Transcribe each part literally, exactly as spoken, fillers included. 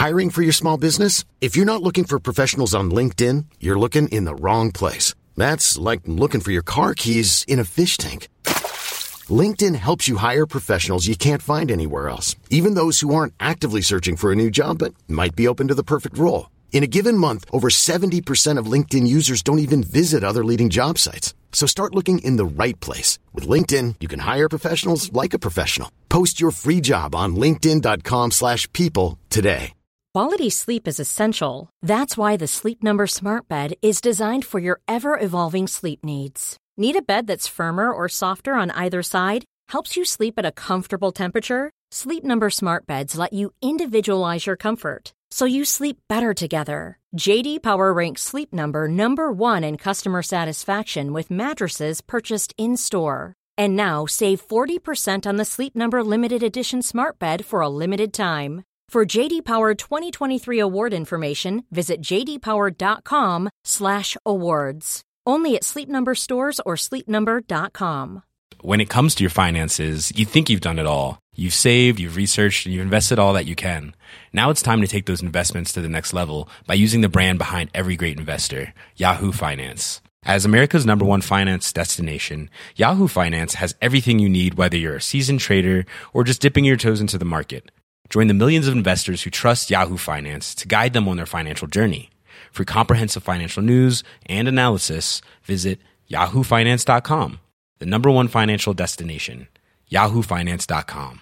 Hiring for your small business? If you're not looking for professionals on LinkedIn, you're looking in the wrong place. That's like looking for your car keys in a fish tank. LinkedIn helps you hire professionals you can't find anywhere else, even those who aren't actively searching for a new job but might be open to the perfect role. In a given month, over seventy percent of LinkedIn users don't even visit other leading job sites. So start looking in the right place. With LinkedIn, you can hire professionals like a professional. Post your free job on linkedin.com slash people today. Quality sleep is essential. That's why the Sleep Number Smart Bed is designed for your ever-evolving sleep needs. Need a bed that's firmer or softer on either side? Helps you sleep at a comfortable temperature? Sleep Number Smart Beds let you individualize your comfort, so you sleep better together. J D Power ranks Sleep Number number one in customer satisfaction with mattresses purchased in-store. And now save forty percent on the Sleep Number Limited Edition Smart Bed for a limited time. For J D Power twenty twenty-three award information, visit jdpower.com slash awards. Only at Sleep Number stores or sleep number dot com. When it comes to your finances, you think you've done it all. You've saved, you've researched, and you've invested all that you can. Now it's time to take those investments to the next level by using the brand behind every great investor, Yahoo Finance. As America's number one finance destination, Yahoo Finance has everything you need, whether you're a seasoned trader or just dipping your toes into the market. Join the millions of investors who trust Yahoo Finance to guide them on their financial journey. For comprehensive financial news and analysis, visit yahoo finance dot com, the number one financial destination, yahoo finance dot com.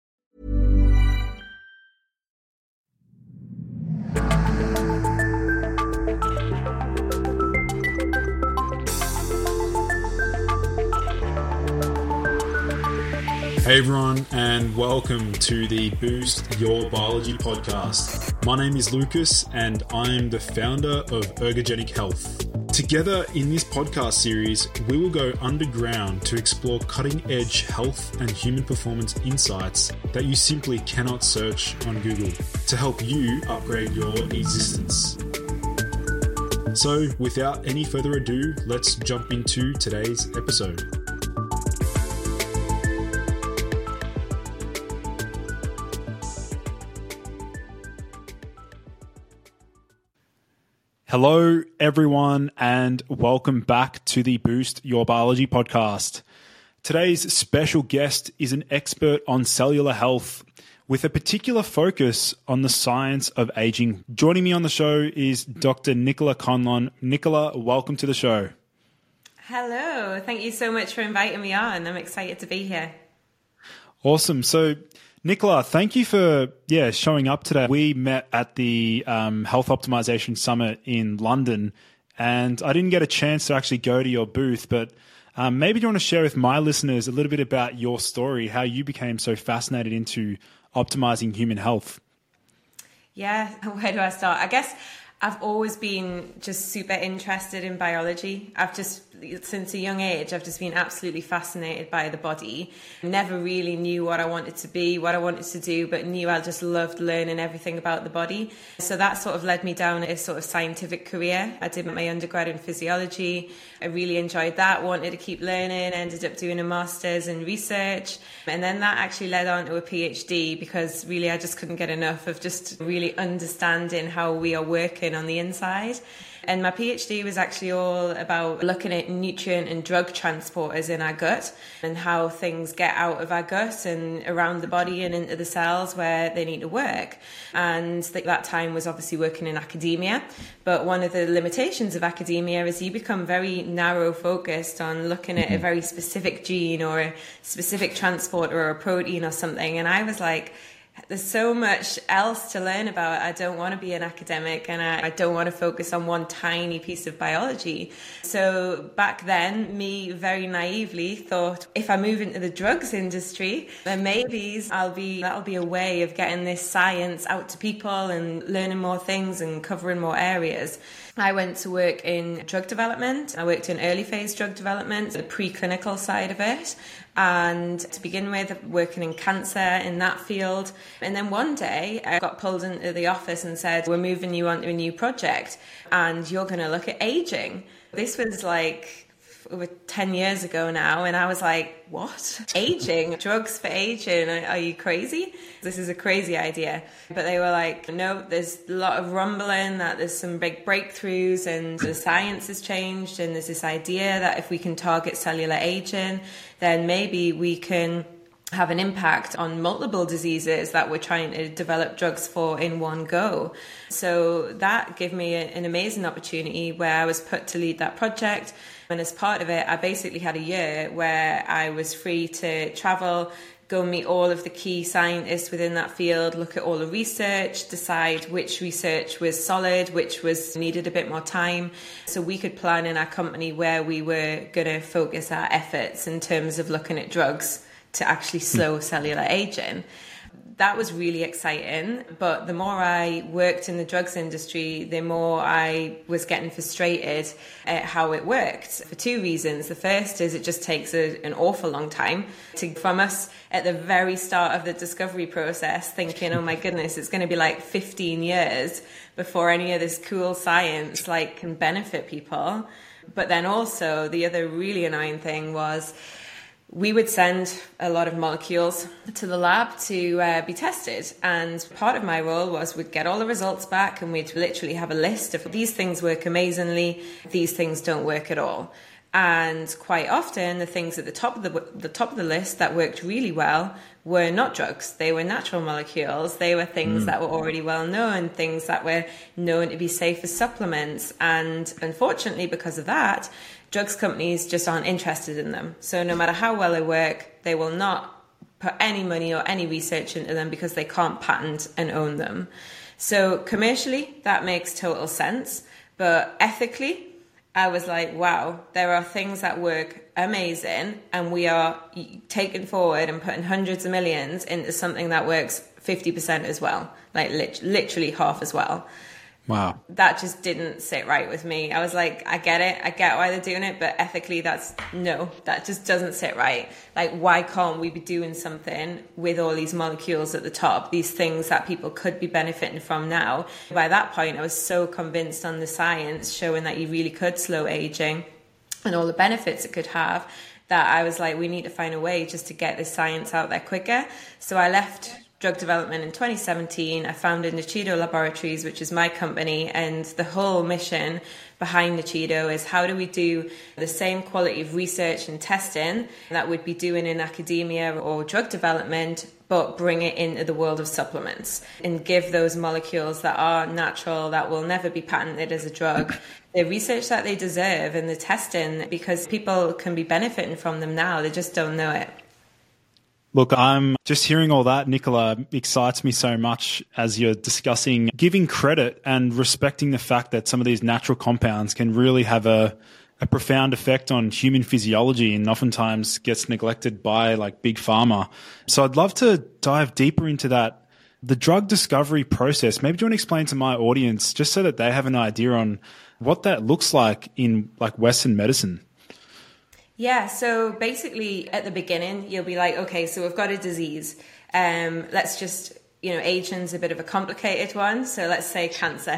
Hey everyone, and welcome to the Boost Your Biology podcast. My name is Lucas, and I'm the founder of Ergogenic Health. Together in this podcast series, we will go underground to explore cutting-edge health and human performance insights that you simply cannot search on Google to help you upgrade your existence. So, without any further ado, let's jump into today's episode. Hello, everyone, and welcome back to the Boost Your Biology podcast. Today's special guest is an expert on cellular health with a particular focus on the science of aging. Joining me on the show is Doctor Nicola Conlon. Nicola, welcome to the show. Hello. Thank you so much for inviting me on. I'm excited to be here. Awesome. So, Nicola, thank you for yeah showing up today. We met at the um, Health Optimization Summit in London, and I didn't get a chance to actually go to your booth, but um, maybe you want to share with my listeners a little bit about your story, how you became so fascinated into optimizing human health. Yeah, where do I start? I guess I've always been just super interested in biology. I've just, since a young age, I've just been absolutely fascinated by the body. Never really knew what I wanted to be, what I wanted to do, but knew I just loved learning everything about the body. So that sort of led me down a sort of scientific career. I did my undergrad in physiology. I really enjoyed that, wanted to keep learning, ended up doing a master's in research. And then that actually led on to a PhD because really I just couldn't get enough of just really understanding how we are working on the inside. And my PhD was actually all about looking at nutrient and drug transporters in our gut and how things get out of our gut and around the body and into the cells where they need to work. And that time was obviously working in academia. But one of the limitations of academia is you become very narrow focused on looking at a very specific gene or a specific transporter or a protein or something. And I was like, there's so much else to learn about. I don't want to be an academic and I, I don't want to focus on one tiny piece of biology. So back then, me very naively thought, if I move into the drugs industry, then maybe I'll be that'll be a way of getting this science out to people and learning more things and covering more areas. I went to work in drug development. I worked in early phase drug development, the preclinical side of it. And to begin with, working in cancer in that field. And then one day I got pulled into the office and said, we're moving you on to a new project and you're going to look at aging. This was like over ten years ago now, and I was like, what? Aging? Drugs for aging? Are you crazy? This is a crazy idea. But they were like, no, there's a lot of rumbling that there's some big breakthroughs and the science has changed, and there's this idea that if we can target cellular aging, then maybe we can have an impact on multiple diseases that we're trying to develop drugs for in one go. So that gave me a, an amazing opportunity where I was put to lead that project. And as part of it, I basically had a year where I was free to travel, go meet all of the key scientists within that field, look at all the research, decide which research was solid, which was needed a bit more time. So we could plan in our company where we were going to focus our efforts in terms of looking at drugs to actually slow cellular aging. That was really exciting. But the more I worked in the drugs industry, the more I was getting frustrated at how it worked for two reasons. The first is it just takes a, an awful long time to, from us at the very start of the discovery process, thinking, oh my goodness, it's going to be like fifteen years before any of this cool science like can benefit people. But then also the other really annoying thing was we would send a lot of molecules to the lab to uh, be tested. And part of my role was we'd get all the results back and we'd literally have a list of these things work amazingly, these things don't work at all. And quite often the things at the top of the, the top of the list that worked really well were not drugs. They were natural molecules. They were things mm. that were already well known, things that were known to be safe as supplements. And unfortunately, because of that, drugs companies just aren't interested in them. So no matter how well they work, they will not put any money or any research into them because they can't patent and own them. So commercially, that makes total sense. But ethically, I was like, wow, there are things that work amazing, and we are taking forward and putting hundreds of millions into something that works fifty percent as well, like lit- literally half as well. Wow. That just didn't sit right with me. I was like, I get it. I get why they're doing it. But ethically, that's no, that just doesn't sit right. Like, why can't we be doing something with all these molecules at the top, these things that people could be benefiting from now? By that point, I was so convinced on the science showing that you really could slow aging and all the benefits it could have that I was like, we need to find a way just to get this science out there quicker. So I left drug development in twenty seventeen. I founded Nichido Laboratories, which is my company, and the whole mission behind Nichido is how do we do the same quality of research and testing that we'd be doing in academia or drug development, but bring it into the world of supplements and give those molecules that are natural, that will never be patented as a drug, the research that they deserve and the testing, because people can be benefiting from them now. They just don't know it. Look, I'm just hearing all that, Nicola, excites me so much as you're discussing giving credit and respecting the fact that some of these natural compounds can really have a, a profound effect on human physiology and oftentimes gets neglected by like big pharma. So I'd love to dive deeper into that, the drug discovery process. Maybe do you want to explain to my audience just so that they have an idea on what that looks like in like Western medicine? Yeah, so basically at the beginning, you'll be like, okay, so we've got a disease. Um, let's just, you know, aging's a bit of a complicated one. So let's say cancer.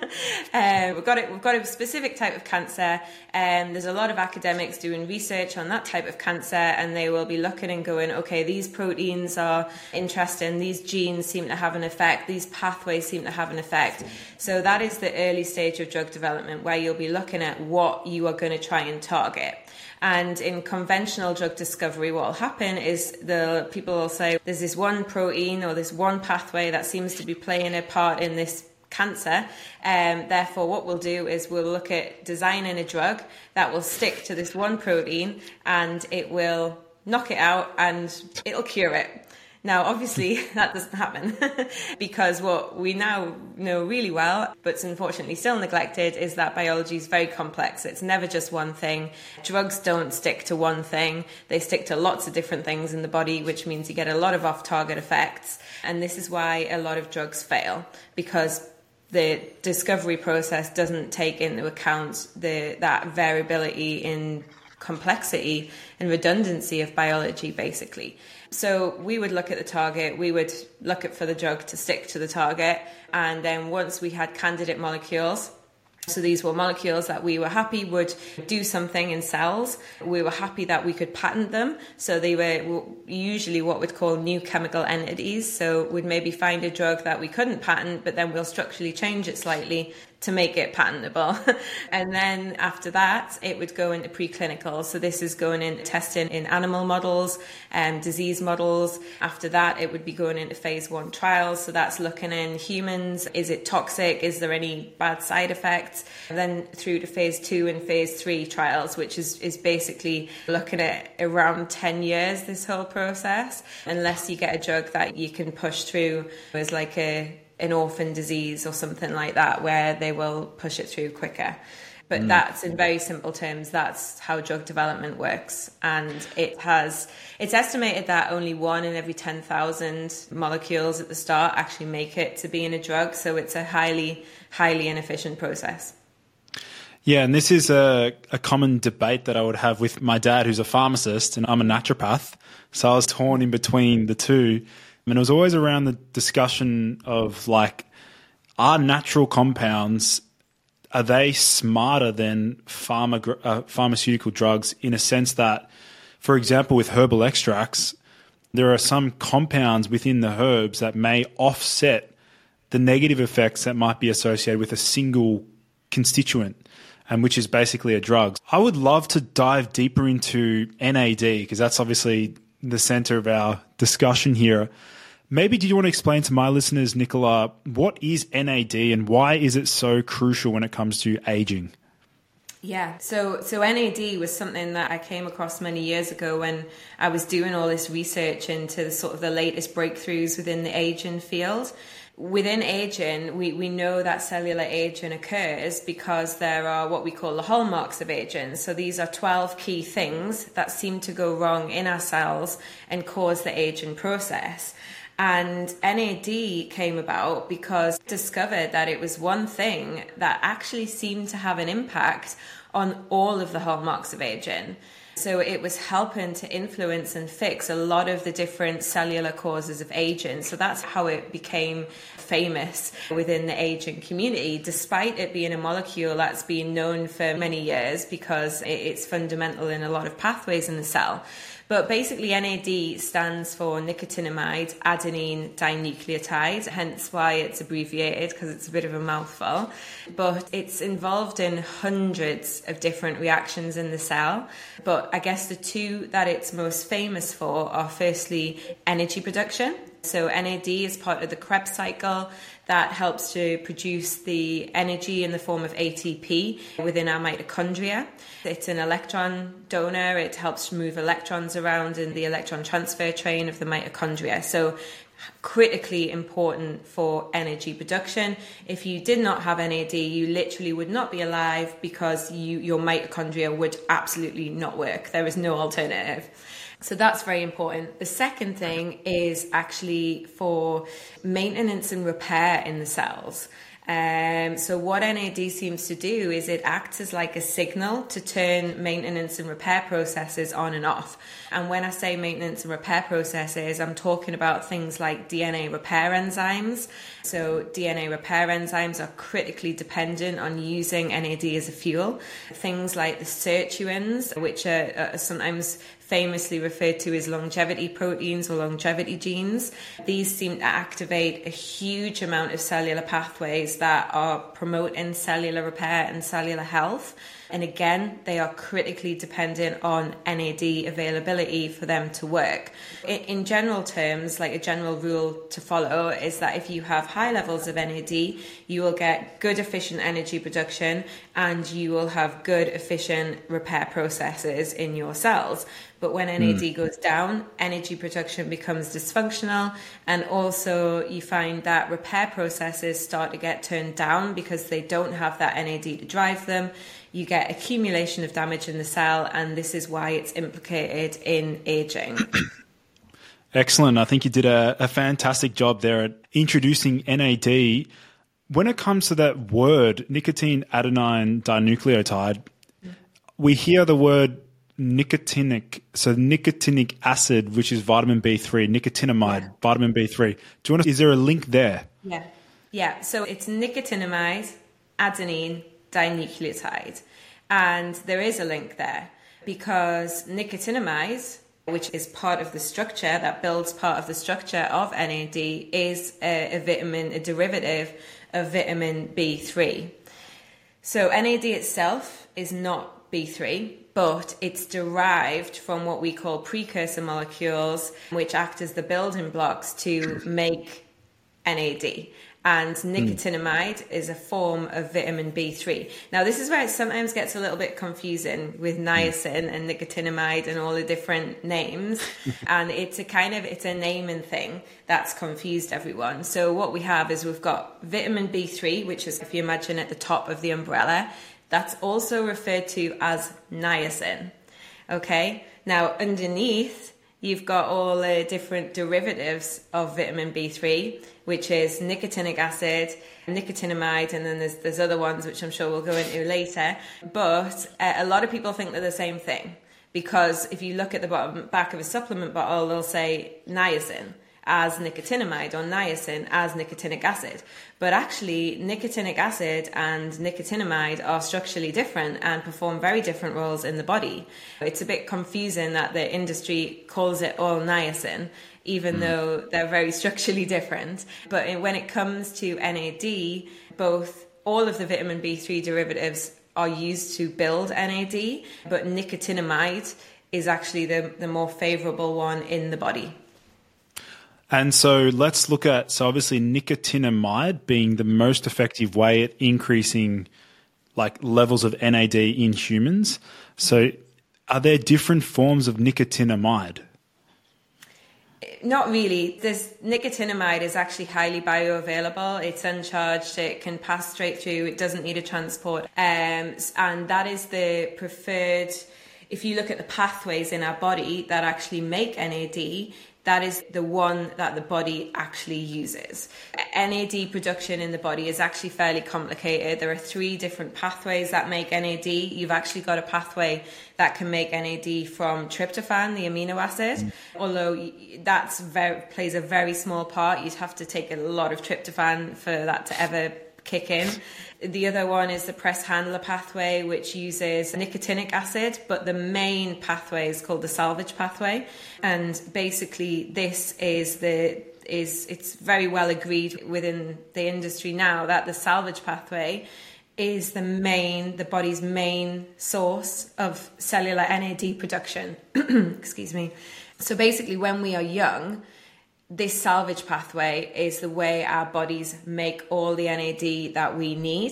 um, we've got it. We've got a specific type of cancer. And um, there's a lot of academics doing research on that type of cancer, and they will be looking and going, okay, these proteins are interesting. These genes seem to have an effect. These pathways seem to have an effect. So that is the early stage of drug development where you'll be looking at what you are going to try and target. And in conventional drug discovery, what will happen is the people will say there's this one protein or this one pathway that seems to be playing a part in this cancer. Um, therefore, what we'll do is we'll look at designing a drug that will stick to this one protein and it will knock it out and it'll cure it. Now, obviously, that doesn't happen because what we now know really well, but unfortunately still neglected, is that biology is very complex. It's never just one thing. Drugs don't stick to one thing. They stick to lots of different things in the body, which means you get a lot of off-target effects. And this is why a lot of drugs fail, because the discovery process doesn't take into account the that variability in complexity and redundancy of biology, basically. So we would look at the target, we would look at for the drug to stick to the target, and then once we had candidate molecules, So these were molecules that we were happy would do something in cells. We were happy that we could patent them. So they were usually what we'd call new chemical entities. So we'd maybe find a drug that we couldn't patent, but then we'll structurally change it slightly to make it patentable. And then after that, it would go into preclinical. So this is going in testing in animal models and disease models. After that, it would be going into phase one trials. So that's looking in humans. Is it toxic? Is there any bad side effects? And then through to phase two and phase three trials, which is, is basically looking at around ten years, this whole process, unless you get a drug that you can push through as like a an orphan disease or something like that, where they will push it through quicker. But mm. that's, in very simple terms, that's how drug development works. And it has, it's estimated that only one in every ten thousand molecules at the start actually make it to being a drug. So it's a highly, highly inefficient process. Yeah, and this is a, a common debate that I would have with my dad, who's a pharmacist, and I'm a naturopath. So I was torn in between the two. And it was always around the discussion of, like, are natural compounds, are they smarter than pharma, uh, pharmaceutical drugs, in a sense that, for example, with herbal extracts, there are some compounds within the herbs that may offset the negative effects that might be associated with a single constituent, and which is basically a drug. I would love to dive deeper into N A D, because that's obviously the center of our discussion here. Maybe do you want to explain to my listeners, Nicola, what is N A D and why is it so crucial when it comes to aging? Yeah, so so N A D was something that I came across many years ago when I was doing all this research into the, sort of the latest breakthroughs within the aging field. Within aging, we, we know that cellular aging occurs because there are what we call the hallmarks of aging. So these are twelve key things that seem to go wrong in our cells and cause the aging process. And N A D came about because it discovered that it was one thing that actually seemed to have an impact on all of the hallmarks of aging. So it was helping to influence and fix a lot of the different cellular causes of aging. So that's how it became famous within the aging community, despite it being a molecule that's been known for many years because it's fundamental in a lot of pathways in the cell. But basically N A D stands for nicotinamide adenine dinucleotide, hence why it's abbreviated, because it's a bit of a mouthful. But it's involved in hundreds of different reactions in the cell. But I guess the two that it's most famous for are firstly energy production. So N A D is part of the Krebs cycle that helps to produce the energy in the form of A T P within our mitochondria. It's an electron donor. It helps to move electrons around in the electron transfer train of the mitochondria. So critically important for energy production. If you did not have N A D, you literally would not be alive because you, your mitochondria would absolutely not work. There is no alternative. So that's very important. The second thing is actually for maintenance and repair in the cells. Um, so what N A D seems to do is it acts as like a signal to turn maintenance and repair processes on and off. And when I say maintenance and repair processes, I'm talking about things like D N A repair enzymes. So D N A repair enzymes are critically dependent on using N A D as a fuel. Things like the sirtuins, which are, are sometimes famously referred to as longevity proteins or longevity genes. These seem to activate a huge amount of cellular pathways that are promoting cellular repair and cellular health. And again, they are critically dependent on N A D availability for them to work. In, in general terms, like a general rule to follow is that if you have high levels of N A D, you will get good efficient energy production and you will have good efficient repair processes in your cells. But when N A D mm. goes down, energy production becomes dysfunctional, and also you find that repair processes start to get turned down because they don't have that N A D to drive them. You get accumulation of damage in the cell, and this is why it's implicated in aging. Excellent. I think you did a, a fantastic job there at introducing N A D. When it comes to that word, nicotine adenine dinucleotide, mm. we hear the word nicotinic, so nicotinic acid, which is vitamin B three, nicotinamide, yeah. vitamin B three. Do you want to, is there a link there? Yeah. Yeah. So it's nicotinamide, adenine, dinucleotide. And there is a link there because nicotinamide, which is part of the structure, that builds part of the structure of N A D, is a, a vitamin, a derivative of vitamin B three. So N A D itself is not B three, but it's derived from what we call precursor molecules, which act as the building blocks to make N A D. And nicotinamide mm. is a form of vitamin B three. Now, this is where it sometimes gets a little bit confusing with niacin and nicotinamide and all the different names. And it's a kind of, it's a naming thing that's confused everyone. So what we have is we've got vitamin B three, which is, if you imagine at the top of the umbrella, that's also referred to as niacin. Okay? Now, underneath, you've got all the different derivatives of vitamin B three, which is nicotinic acid, nicotinamide, and then there's there's other ones which I'm sure we'll go into later. But uh, a lot of people think they're the same thing because if you look at the bottom back of a supplement bottle, they'll say niacin as nicotinamide or niacin as nicotinic acid. But actually, nicotinic acid and nicotinamide are structurally different and perform very different roles in the body. It's a bit confusing that the industry calls it all niacin, even mm. though they're very structurally different. But when it comes to N A D, both all of the vitamin B three derivatives are used to build N A D, but nicotinamide is actually the, the more favorable one in the body. And so let's look at, so obviously nicotinamide being the most effective way at increasing like levels of N A D in humans. So are there different forms of nicotinamide? Not really. This nicotinamide is actually highly bioavailable. It's uncharged. It can pass straight through. It doesn't need a transport. Um, and that is the preferred, if you look at the pathways in our body that actually make N A D, that is the one that the body actually uses. N A D production in the body is actually fairly complicated. There are three different pathways that make N A D. You've actually got a pathway that can make N A D from tryptophan, the amino acid, mm. although that's very, plays a very small part. You'd have to take a lot of tryptophan for that to ever kick in. The other one is the press handler pathway, which uses nicotinic acid, but the main pathway is called the salvage pathway. And basically this is the is it's very well agreed within the industry now that the salvage pathway is the main, the body's main source of cellular N A D production. Excuse me. So basically when we are young, this salvage pathway is the way our bodies make all the N A D that we need.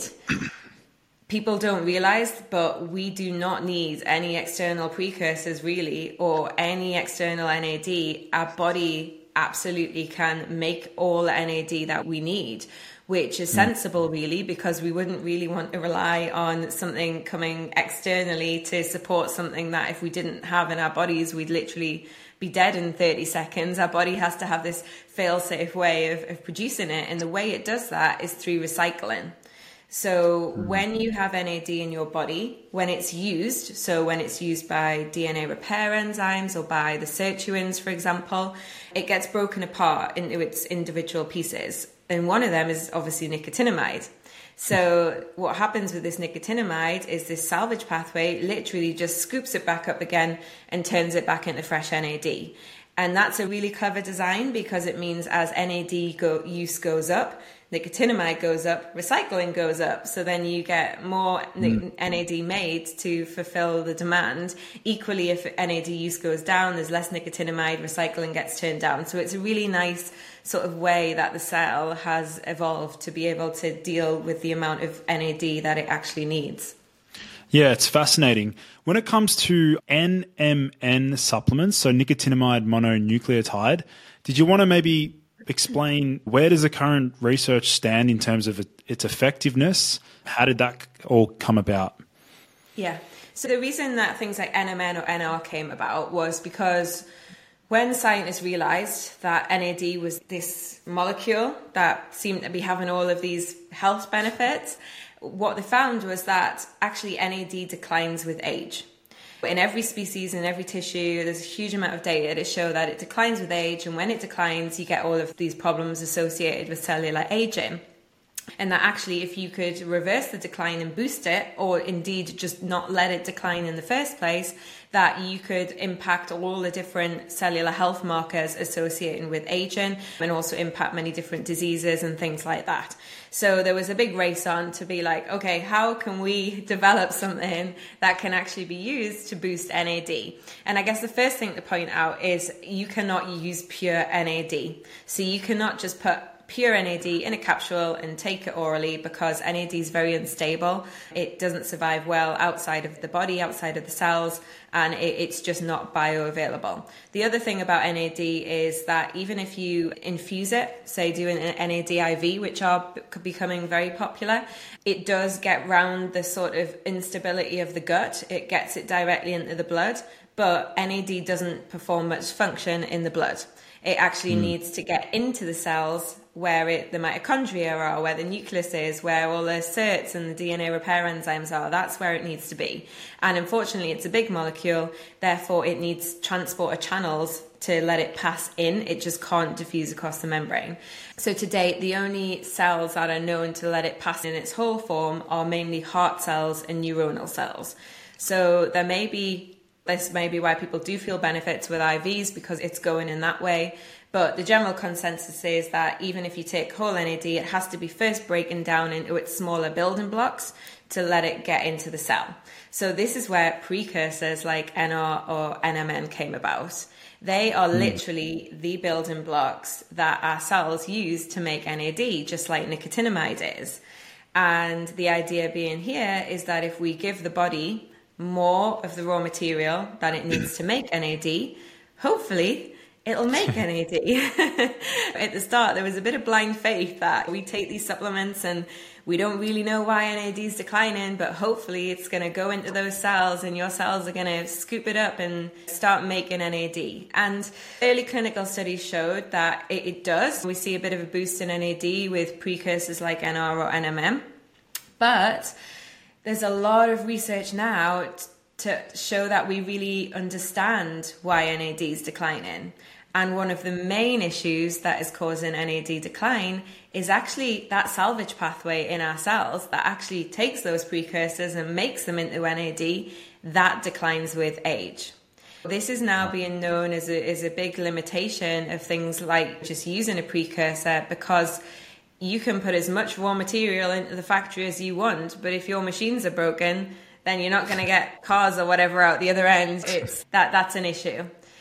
People don't realize, but we do not need any external precursors really, or any external N A D. Our body absolutely can make all the N A D that we need, which is sensible really, because we wouldn't really want to rely on something coming externally to support something that if we didn't have in our bodies, we'd literally be dead in thirty seconds. Our body has to have this fail-safe way of, of producing it. And the way it does that is through recycling. So when you have N A D in your body, when it's used, so when it's used by D N A repair enzymes or by the sirtuins, for example, it gets broken apart into its individual pieces. And one of them is obviously nicotinamide. So what happens with this nicotinamide is this salvage pathway literally just scoops it back up again and turns it back into fresh N A D. And that's a really clever design because it means as N A D go, use goes up, nicotinamide goes up, recycling goes up. So then you get more mm. N A D made to fulfill the demand. Equally, if N A D use goes down, there's less nicotinamide, recycling gets turned down. So it's a really nice sort of way that the cell has evolved to be able to deal with the amount of N A D that it actually needs. Yeah, it's fascinating. When it comes to N M N supplements, so nicotinamide mononucleotide, did you want to maybe explain where does the current research stand in terms of its effectiveness? How did that all come about? Yeah. So the reason that things like N M N or N R came about was because when scientists realized that N A D was this molecule that seemed to be having all of these health benefits, what they found was that actually N A D declines with age. In every species, in every tissue, there's a huge amount of data to show that it declines with age, and when it declines, you get all of these problems associated with cellular aging. And that actually, if you could reverse the decline and boost it, or indeed just not let it decline in the first place, that you could impact all the different cellular health markers associated with aging, and also impact many different diseases and things like that. So there was a big race on to be like, okay, how can we develop something that can actually be used to boost N A D? And I guess the first thing to point out is you cannot use pure N A D. So you cannot just put pure N A D in a capsule and take it orally, because N A D is very unstable. It doesn't survive well outside of the body, outside of the cells, and it, it's just not bioavailable. The other thing about N A D is that even if you infuse it, say doing an N A D I V, which are becoming very popular, it does get round the sort of instability of the gut. It gets it directly into the blood, but N A D doesn't perform much function in the blood. It actually mm. needs to get into the cells where it, the mitochondria are, where the nucleus is, where all the S E R Ts and the D N A repair enzymes are. That's where it needs to be. And unfortunately, it's a big molecule. Therefore, it needs transporter channels to let it pass in. It just can't diffuse across the membrane. So to date, the only cells that are known to let it pass in its whole form are mainly heart cells and neuronal cells. So there may be This may be why people do feel benefits with I Vs, because it's going in that way. But the general consensus is that even if you take whole N A D, it has to be first breaking down into its smaller building blocks to let it get into the cell. So this is where precursors like N R or N M N came about. They are mm. literally the building blocks that our cells use to make N A D, just like nicotinamide is. And the idea being here is that if we give the body more of the raw material that it needs to make N A D, hopefully it'll make N A D. At the start, there was a bit of blind faith that we take these supplements and we don't really know why N A D is declining, but hopefully it's going to go into those cells and your cells are going to scoop it up and start making N A D. And early clinical studies showed that it, it does. We see a bit of a boost in N A D with precursors like N R or N M M. But there's a lot of research now t- to show that we really understand why N A D is declining. And one of the main issues that is causing N A D decline is actually that salvage pathway in our cells that actually takes those precursors and makes them into N A D that declines with age. This is now being known as a, as a big limitation of things like just using a precursor, because you can put as much raw material into the factory as you want, but if your machines are broken, then you're not going to get cars or whatever out the other end. It's that that's an issue.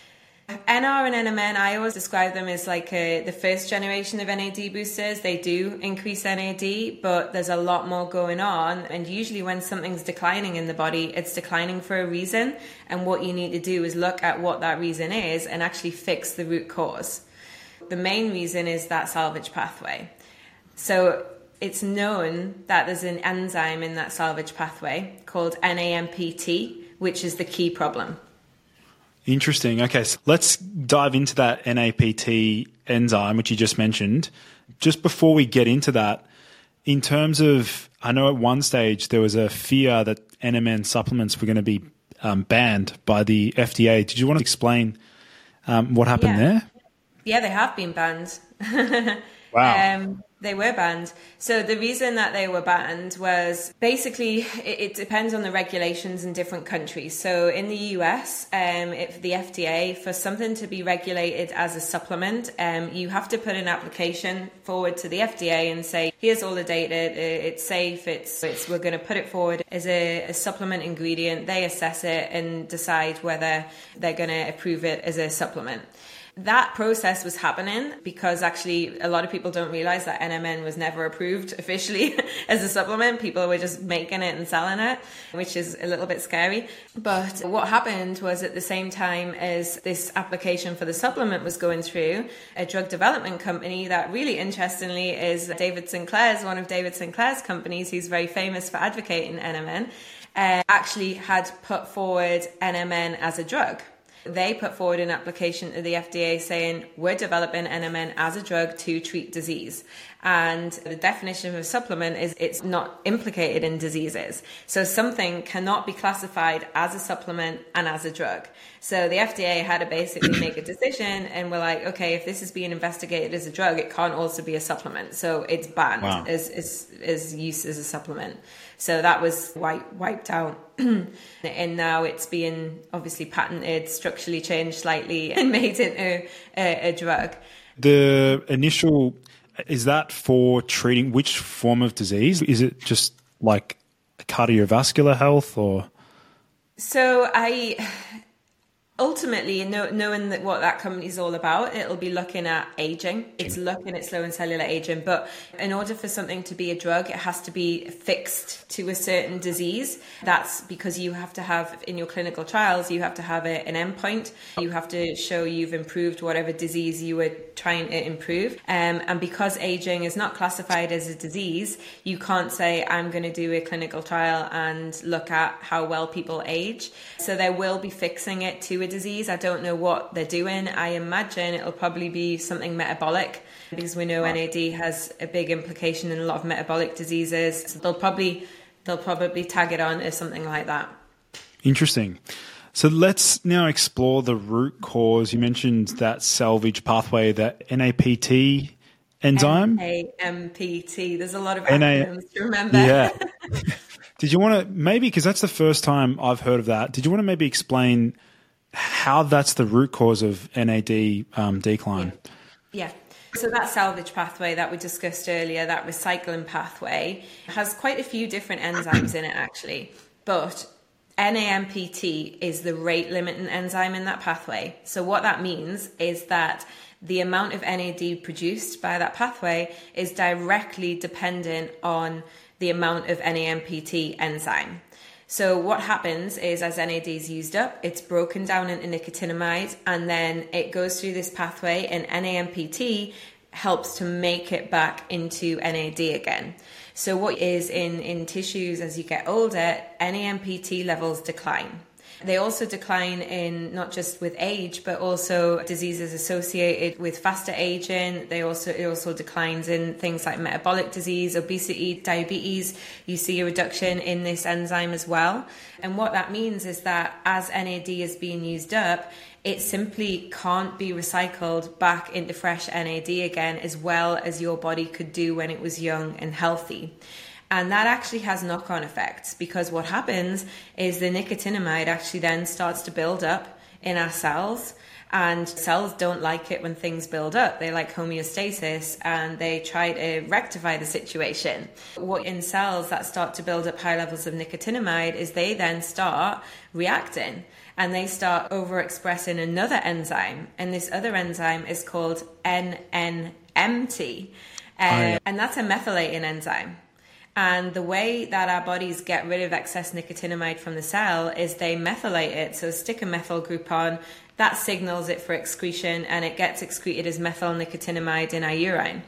N R and N M N, I always describe them as like a, the first generation of N A D boosters. They do increase N A D, but there's a lot more going on. And usually when something's declining in the body, it's declining for a reason. And what you need to do is look at what that reason is and actually fix the root cause. The main reason is that salvage pathway. So it's known that there's an enzyme in that salvage pathway called N A M P T, which is the key problem. Interesting. Okay, so let's dive into that N A P T enzyme, which you just mentioned. Just before we get into that, in terms of, I know at one stage there was a fear that N M N supplements were going to be um, banned by the F D A. Did you want to explain um, what happened yeah. there? Yeah, they have been banned. Wow. Um, they were banned. So the reason that they were banned was basically it, it depends on the regulations in different countries. So in the U S, um, if the F D A, for something to be regulated as a supplement, um, you have to put an application forward to the F D A and say, here's all the data, it's safe, it's, it's we're going to put it forward as a, a supplement ingredient. They assess it and decide whether they're going to approve it as a supplement. That process was happening because actually a lot of people don't realize that N M N was never approved officially as a supplement. People were just making it and selling it, which is a little bit scary. But what happened was at the same time as this application for the supplement was going through, a drug development company that really interestingly is David Sinclair's, one of David Sinclair's companies, who's very famous for advocating N M N, uh, actually had put forward N M N as a drug. They put forward an application to the F D A saying, we're developing N M N as a drug to treat disease. And the definition of a supplement is it's not implicated in diseases. So something cannot be classified as a supplement and as a drug. So the F D A had to basically make a decision, and we're like, okay, if this is being investigated as a drug, it can't also be a supplement. So it's banned Wow. as, as, as use as a supplement. So that was wipe, wiped out. And now it's being obviously patented, structurally changed slightly, and made into a, a, a drug. The initial, is that for treating which form of disease? Is it just like cardiovascular health or? So I ultimately, know, knowing that what that company is all about, it'll be looking at aging. It's looking at slow and cellular aging. But in order for something to be a drug, it has to be fixed to a certain disease. That's because you have to have, in your clinical trials, you have to have a, an endpoint. You have to show you've improved whatever disease you were trying to improve. Um, and because aging is not classified as a disease, you can't say, I'm going to do a clinical trial and look at how well people age. So they will be fixing it to a disease. I don't know what they're doing. I imagine it'll probably be something metabolic, because we know N A D has a big implication in a lot of metabolic diseases. So they'll probably they'll probably tag it on as something like that. Interesting. So let's now explore the root cause. You mentioned that salvage pathway, that N A P T enzyme. N A M P T. There's a lot of N A acronyms to remember. Yeah. Did you want to maybe, because that's the first time I've heard of that, did you want to maybe explain how that's the root cause of N A D um, decline? Yeah. So that salvage pathway that we discussed earlier, that recycling pathway, has quite a few different enzymes in it actually. But N A M P T is the rate limiting enzyme in that pathway. So what that means is that the amount of N A D produced by that pathway is directly dependent on the amount of N A M P T enzyme. So what happens is, as N A D is used up, it's broken down into nicotinamide, and then it goes through this pathway, and N A M P T helps to make it back into N A D again. So what is in, in tissues as you get older, N A M P T levels decline. They also decline in not just with age, but also diseases associated with faster aging. They also it also declines in things like metabolic disease, obesity, diabetes. You see a reduction in this enzyme as well. And what that means is that as N A D is being used up, it simply can't be recycled back into fresh N A D again as well as your body could do when it was young and healthy. And that actually has knock-on effects, because what happens is the nicotinamide actually then starts to build up in our cells, and cells don't like it when things build up. They like homeostasis, and they try to rectify the situation. What in cells that start to build up high levels of nicotinamide is they then start reacting, and they start overexpressing another enzyme, and this other enzyme is called N N M T, um, oh, yeah. and that's a methylating enzyme. And the way that our bodies get rid of excess nicotinamide from the cell is they methylate it. So stick a methyl group on, that signals it for excretion, and it gets excreted as methyl nicotinamide in our urine.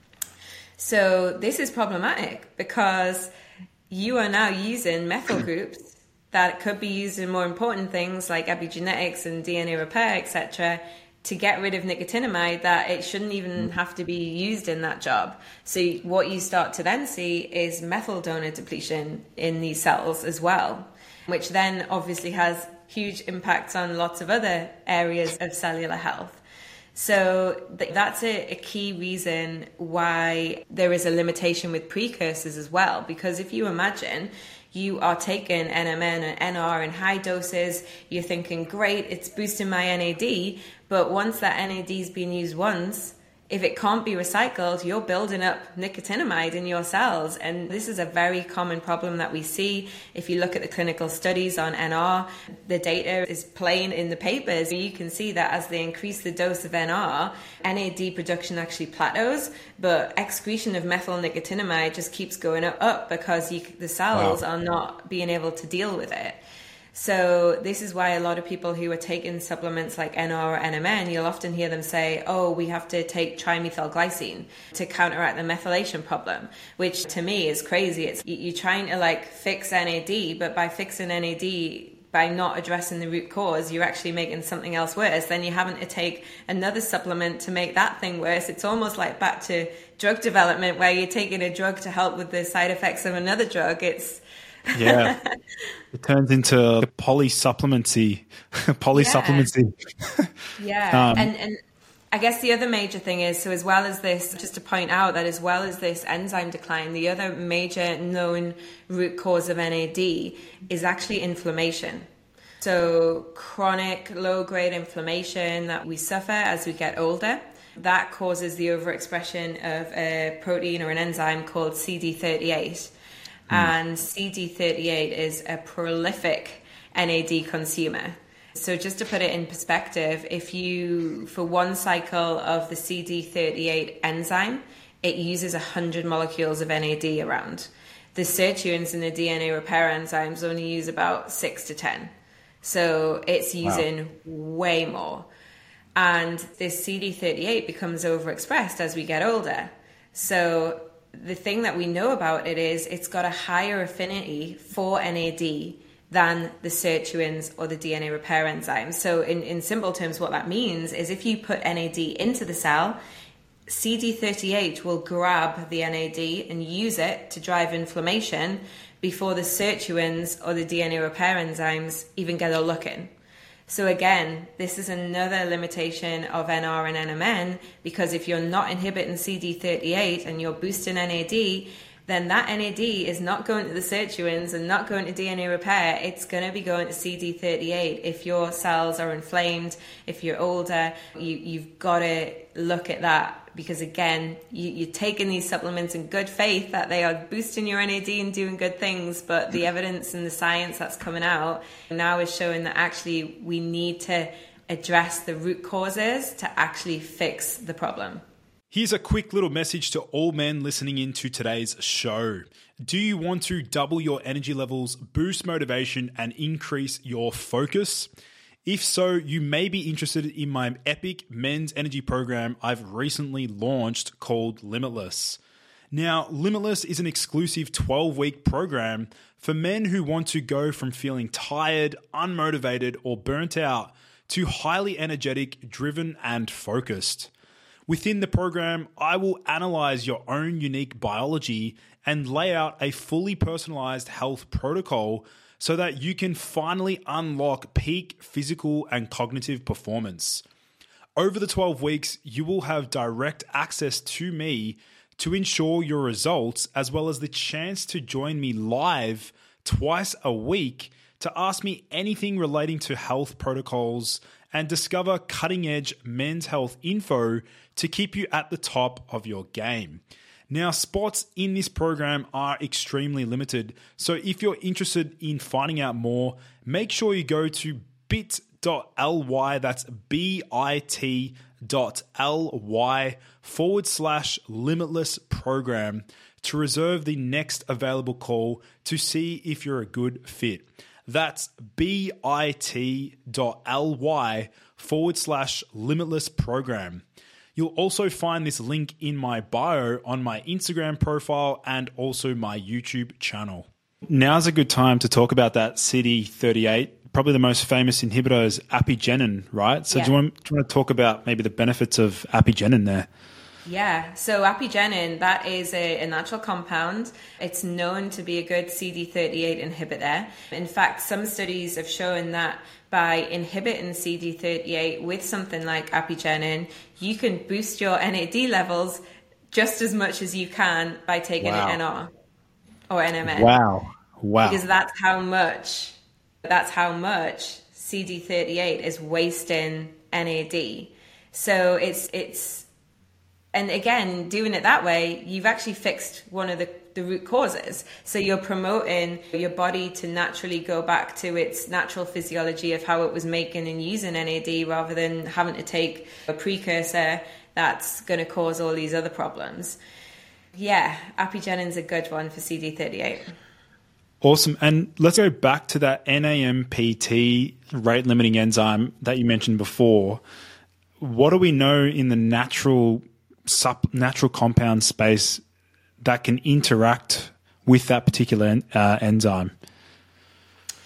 So this is problematic, because you are now using methyl groups that could be used in more important things like epigenetics and D N A repair, et cetera, to get rid of nicotinamide, that it shouldn't even have to be used in that job. So what you start to then see is methyl donor depletion in these cells as well, which then obviously has huge impacts on lots of other areas of cellular health. So th- that's a, a key reason why there is a limitation with precursors as well, because if you imagine you are taking N M N and N R in high doses, you're thinking, great, it's boosting my N A D, but once that N A D's been used once, if it can't be recycled, you're building up nicotinamide in your cells. And this is a very common problem that we see. If you look at the clinical studies on N R, the data is plain in the papers. You can see that as they increase the dose of N R, N A D production actually plateaus, but excretion of methyl nicotinamide just keeps going up, up because you, the cells wow. are not being able to deal with it. So this is why a lot of people who are taking supplements like N R or N M N, you'll often hear them say, oh, we have to take trimethylglycine to counteract the methylation problem, which to me is crazy. It's you're trying to like fix N A D, but by fixing N A D, by not addressing the root cause, you're actually making something else worse. Then you're having to take another supplement to make that thing worse. It's almost like back to drug development where you're taking a drug to help with the side effects of another drug. It's yeah, it turns into polysupplemency, polysupplemency. Yeah, um, and and I guess the other major thing is, so as well as this, just to point out that as well as this enzyme decline, the other major known root cause of N A D is actually inflammation. So chronic low-grade inflammation that we suffer as we get older, that causes the overexpression of a protein or an enzyme called C D thirty-eight. Mm. And C D thirty-eight is a prolific N A D consumer. So just to put it in perspective, if you, for one cycle of the C D thirty-eight enzyme, it uses one hundred molecules of N A D around. The sirtuins and the D N A repair enzymes only use about six to ten. So it's using wow. way more. And this C D thirty-eight becomes overexpressed as we get older. So the thing that we know about it is it's got a higher affinity for N A D than the sirtuins or the D N A repair enzymes. So in, in simple terms, what that means is if you put N A D into the cell, C D thirty-eight will grab the N A D and use it to drive inflammation before the sirtuins or the D N A repair enzymes even get a look in. So again, this is another limitation of N R and N M N, because if you're not inhibiting C D thirty-eight and you're boosting N A D, then that N A D is not going to the sirtuins and not going to D N A repair. It's going to be going to C D thirty-eight. If your cells are inflamed, if you're older, you, you've got to look at that, because again, you, you're taking these supplements in good faith that they are boosting your N A D and doing good things, but the evidence and the science that's coming out now is showing that actually we need to address the root causes to actually fix the problem. Here's a quick little message to all men listening into today's show. Do you want to double your energy levels, boost motivation, and increase your focus? If so, you may be interested in my epic men's energy program I've recently launched called Limitless. Now, Limitless is an exclusive twelve-week program for men who want to go from feeling tired, unmotivated, or burnt out to highly energetic, driven, and focused. Within the program, I will analyze your own unique biology and lay out a fully personalized health protocol so that you can finally unlock peak physical and cognitive performance. Over the twelve weeks, you will have direct access to me to ensure your results, as well as the chance to join me live twice a week to ask me anything relating to health protocols and discover cutting-edge men's health info to keep you at the top of your game. Now, spots in this program are extremely limited, so if you're interested in finding out more, make sure you go to bit.ly, that's bit.ly forward slash limitless program to reserve the next available call to see if you're a good fit. That's bit.ly forward slash limitless program. You'll also find this link in my bio on my Instagram profile and also my YouTube channel. Now's a good time to talk about that C D thirty-eight. Probably the most famous inhibitor is apigenin, right? So yeah. do, you want, do you want to talk about maybe the benefits of apigenin there? Yeah, so apigenin, that is a, a natural compound. It's known to be a good C D thirty-eight inhibitor. In fact, some studies have shown that by inhibiting C D thirty-eight with something like apigenin, you can boost your N A D levels just as much as you can by taking wow. an N R or N M N. Wow, wow. Because that's how much, that's how much C D thirty-eight is wasting N A D. So it's, it's, and again, doing it that way, you've actually fixed one of the, the root causes. So you're promoting your body to naturally go back to its natural physiology of how it was making and using N A D, rather than having to take a precursor that's going to cause all these other problems. Yeah, apigenin's a good one for C D thirty-eight. Awesome. And let's go back to that N A M P T rate limiting enzyme that you mentioned before. What do we know in the natural Sup, natural compound space that can interact with that particular uh, enzyme?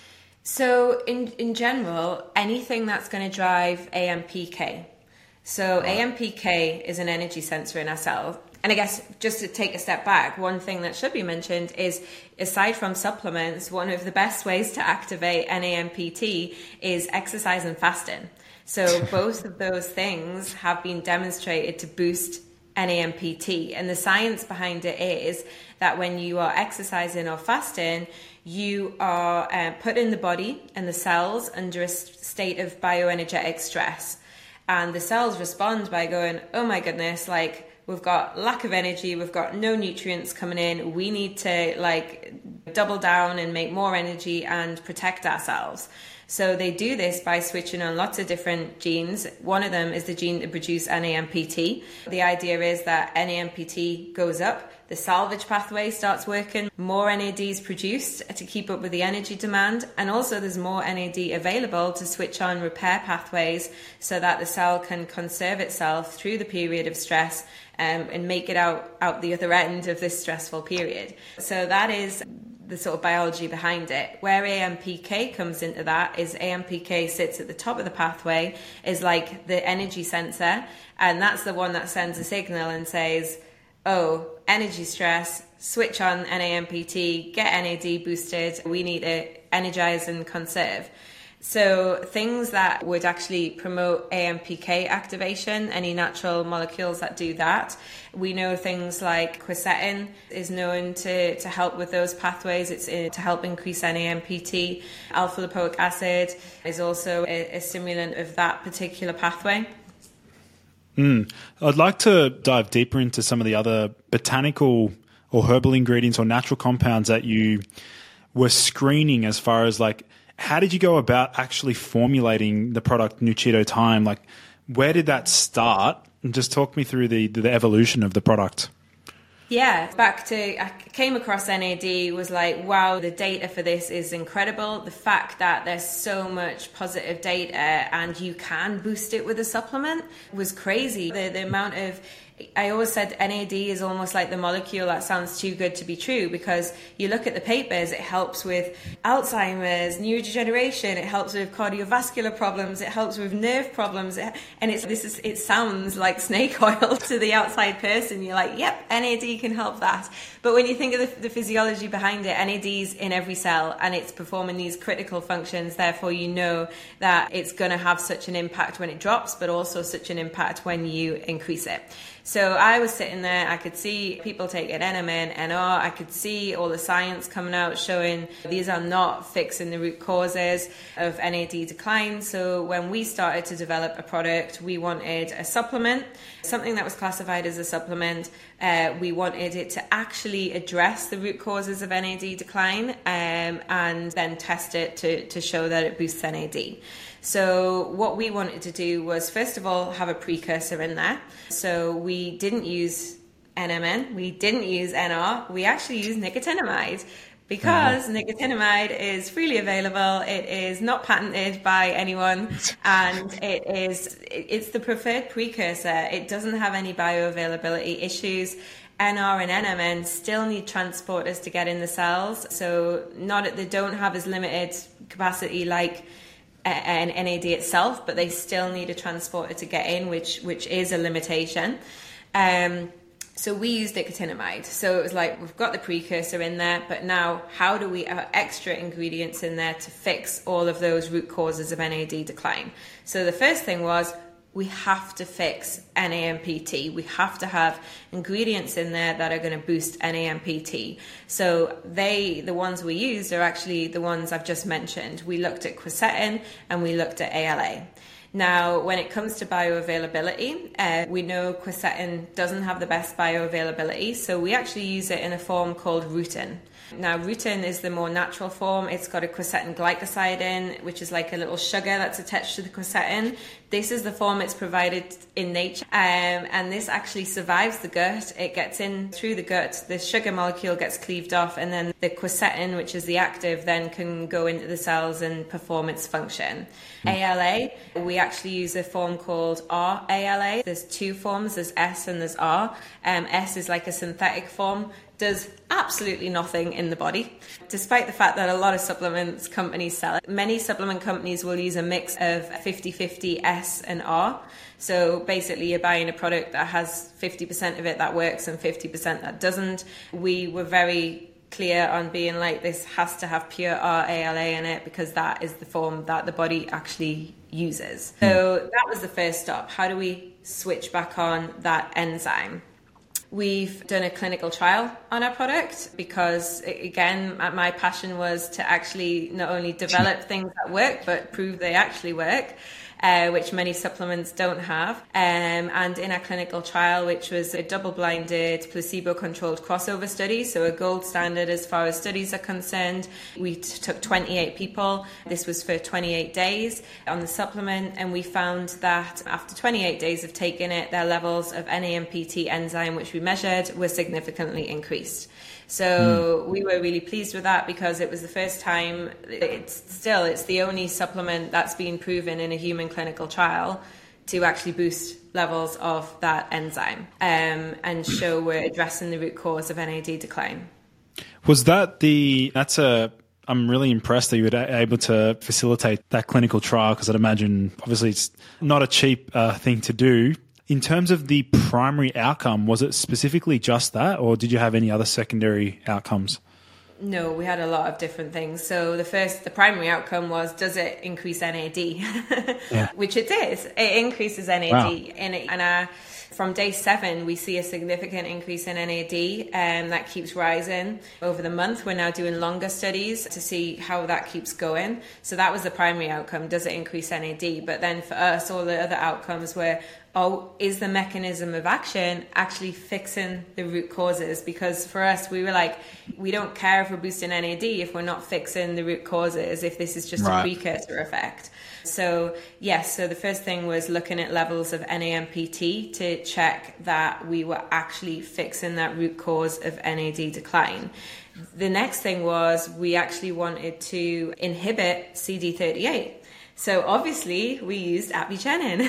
So in, in general, anything that's going to drive A M P K. So right. A M P K is an energy sensor in our cell. And I guess just to take a step back, one thing that should be mentioned is, aside from supplements, one of the best ways to activate N A M P T is exercise and fasting. So both of those things have been demonstrated to boost N A M P T. And the science behind it is that when you are exercising or fasting, you are uh, putting the body and the cells under a state of bioenergetic stress. And the cells respond by going, oh my goodness, like we've got lack of energy, we've got no nutrients coming in, we need to like double down and make more energy and protect ourselves. So they do this by switching on lots of different genes. One of them is the gene that produces N A M P T. The idea is that N A M P T goes up, the salvage pathway starts working, more N A D is produced to keep up with the energy demand, and also there's more N A D available to switch on repair pathways so that the cell can conserve itself through the period of stress um, and make it out, out the other end of this stressful period. So that is the sort of biology behind it. Where A M P K comes into that is A M P K sits at the top of the pathway, is like the energy sensor, and that's the one that sends a signal and says, oh, energy stress, switch on N A M P T, get N A D boosted, we need to energize and conserve. So things that would actually promote A M P K activation, any natural molecules that do that. We know things like quercetin is known to, to help with those pathways. It's in, to help increase N A M P T. Alpha lipoic acid is also a, a stimulant of that particular pathway. Mm. I'd like to dive deeper into some of the other botanical or herbal ingredients or natural compounds that you were screening, as far as like, how did you go about actually formulating the product Nuchido Time? Like, where did that start? And just talk me through the, the evolution of the product. Yeah, back to, I came across N A D, was like, wow, the data for this is incredible. The fact that there's so much positive data and you can boost it with a supplement was crazy. The, the amount of, I always said N A D is almost like the molecule that sounds too good to be true, because you look at the papers, it helps with Alzheimer's, neurodegeneration, it helps with cardiovascular problems, it helps with nerve problems, and it's this is it sounds like snake oil to the outside person. You're like, yep, N A D can help that. But when you think of the, the physiology behind it, N A D is in every cell and it's performing these critical functions. Therefore, you know that it's going to have such an impact when it drops, but also such an impact when you increase it. So I was sitting there, I could see people taking N M N, N R, I could see all the science coming out showing these are not fixing the root causes of N A D decline. So when we started to develop a product, we wanted a supplement, something that was classified as a supplement. Uh, we wanted it to actually address the root causes of N A D decline um, and then test it to, to show that it boosts N A D. So what we wanted to do was, first of all, have a precursor in there. So we didn't use N M N, we didn't use N R, we actually used nicotinamide, because mm-hmm. nicotinamide is freely available, it is not patented by anyone, and it is it's the preferred precursor. It doesn't have any bioavailability issues. N R and N M N still need transporters to get in the cells, so not they don't have as limited capacity like an N A D itself, but they still need a transporter to get in, which which is a limitation. Um, so we used nicotinamide. So it was like, we've got the precursor in there, but now how do we have extra ingredients in there to fix all of those root causes of N A D decline? So the first thing was, we have to fix N A M P T. We have to have ingredients in there that are going to boost N A M P T. So they, the ones we used are actually the ones I've just mentioned. We looked at quercetin and we looked at A L A. Now, when it comes to bioavailability, uh, we know quercetin doesn't have the best bioavailability, so we actually use it in a form called rutin. Now, rutin is the more natural form. It's got a quercetin glycoside in, which is like a little sugar that's attached to the quercetin. This is the form it's provided in nature, um, and this actually survives the gut. It gets in through the gut, the sugar molecule gets cleaved off, and then the quercetin, which is the active, then can go into the cells and perform its function. Mm. A L A, we actually use a form called R A L A. There's two forms, there's S and there's R. Um, S is like a synthetic form. does absolutely nothing in the body, despite the fact that a lot of supplements companies sell it. Many supplement companies will use a mix of fifty-fifty S and R. So basically you're buying a product that has fifty percent of it that works and fifty percent that doesn't. We were very clear on being like, this has to have pure R A L A in it because that is the form that the body actually uses. So that was the first stop. How do we switch back on that enzyme? We've done a clinical trial on our product because, again, my passion was to actually not only develop things that work, but prove they actually work. Uh, which many supplements don't have. Um, and in our clinical trial, which was a double-blinded, placebo-controlled crossover study, so a gold standard as far as studies are concerned, we t- took twenty-eight people. This was for twenty-eight days on the supplement, and we found that after twenty-eight days of taking it, their levels of N A M P T enzyme, which we measured, were significantly increased. So mm. we were really pleased with that because it was the first time, it's still, it's the only supplement that's been proven in a human clinical trial to actually boost levels of that enzyme um, and show we're addressing the root cause of N A D decline. Was that the, that's a, I'm really impressed that you were able to facilitate that clinical trial because I'd imagine, obviously it's not a cheap uh, thing to do. In terms of the primary outcome, was it specifically just that, or did you have any other secondary outcomes? No, we had a lot of different things. So the first, the primary outcome was, does it increase N A D? Yeah. Which it does. It increases N A D. Wow. In it, and uh, from day seven, we see a significant increase in N A D, and that keeps rising over the month. We're now doing longer studies to see how that keeps going. So that was the primary outcome. Does it increase N A D? But then for us, all the other outcomes were, oh, is the mechanism of action actually fixing the root causes? Because for us, we were like, we don't care if we're boosting N A D if we're not fixing the root causes, if this is just right. a precursor effect. So yes, so the first thing was looking at levels of N A M P T to check that we were actually fixing that root cause of N A D decline. The next thing was we actually wanted to inhibit C D thirty-eight. So obviously we used apigenin.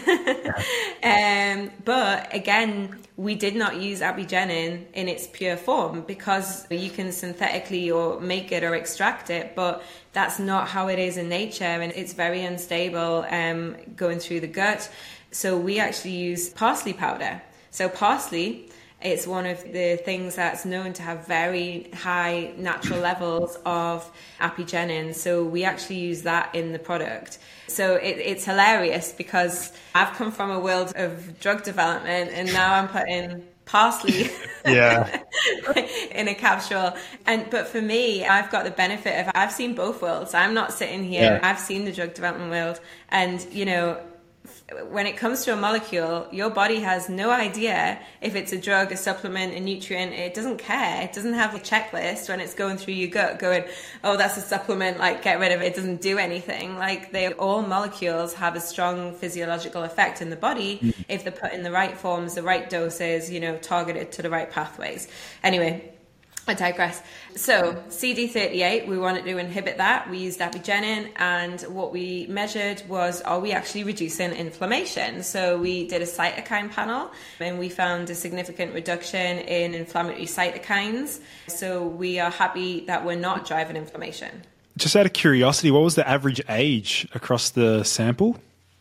um, but again, we did not use apigenin in its pure form because you can synthetically or make it or extract it, but that's not how it is in nature, and it's very unstable um, going through the gut. So we actually use parsley powder. So parsley, it's one of the things that's known to have very high natural levels of apigenin. So we actually use that in the product. So it, it's hilarious because I've come from a world of drug development and now I'm putting parsley yeah. in a capsule. And but for me, I've got the benefit of I've seen both worlds. I'm not sitting here. Yeah. I've seen the drug development world. And, you know, when it comes to a molecule, your body has no idea if it's a drug, a supplement, a nutrient. It doesn't care. It doesn't have a checklist when it's going through your gut going, oh, that's a supplement, like get rid of it. It doesn't do anything. Like they all molecules have a strong physiological effect in the body mm-hmm. if they're put in the right forms, the right doses, you know, targeted to the right pathways. Anyway, I digress. So C D thirty-eight, we wanted to inhibit that. We used apigenin, and what we measured was, are we actually reducing inflammation? So we did a cytokine panel, and we found a significant reduction in inflammatory cytokines. So we are happy that we're not driving inflammation. Just out of curiosity, what was the average age across the sample?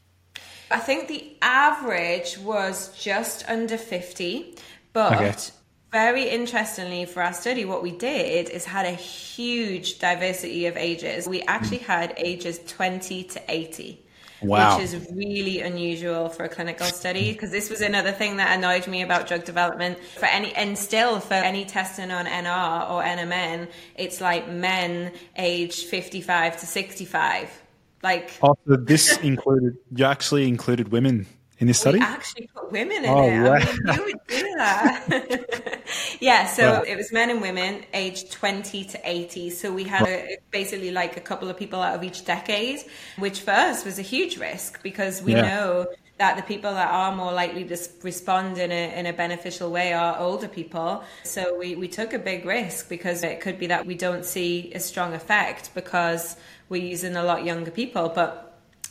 I think the average was just under fifty, but... Okay. Very interestingly for our study, what we did is had a huge diversity of ages. We actually had ages twenty to eighty, wow. which is really unusual for a clinical study because this was another thing that annoyed me about drug development. For any and still for any testing on N R or N M N, it's like men age fifty-five to sixty-five. Like, oh, so this included, you actually included women in this study? We actually put women in oh, it. Wow. I mean, who would do that? yeah, so wow. It was men and women aged twenty to eighty. So we had a, basically like a couple of people out of each decade, which for us was a huge risk because we yeah. know that the people that are more likely to respond in a in a beneficial way are older people. So we, we took a big risk because it could be that we don't see a strong effect because we're using a lot younger people. But